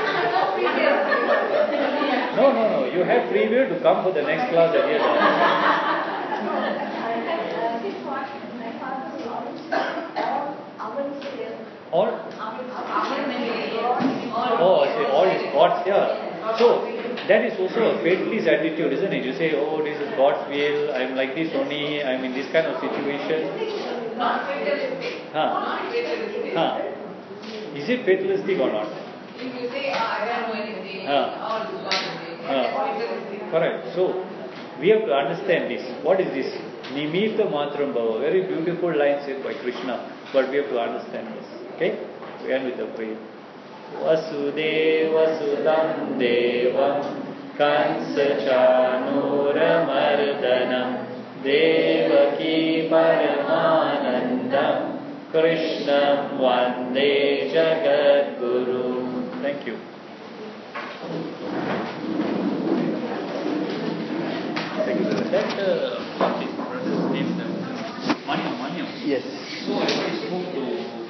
No, no, no. You have free will to come for the next class that year. All? Oh, I see. All is God's, yeah. So, that is also a fatalist attitude, isn't it? You say, oh, this is God's will, I'm like this only, I'm in this kind of situation. Not fatalistic. Huh. Not fatalistic. Huh. Is it fatalistic or not? If you say, oh, I don't know anything, Huh. all is God doing, Huh. that's fatalistic. Correct. So, we have to understand this. What is this? Nimita Matram Bhava. Very beautiful line said by Krishna. But we have to understand this. Okay? We end with the prayer. Vasudeva Sudam Devam कंसचाणूरमर्दनं Devaki परमानन्दं कृष्णं वन्दे जगद्गुरु. Thank you. That uh, what is brother's name? That Manyam, Manyam. Yes. So I already spoke to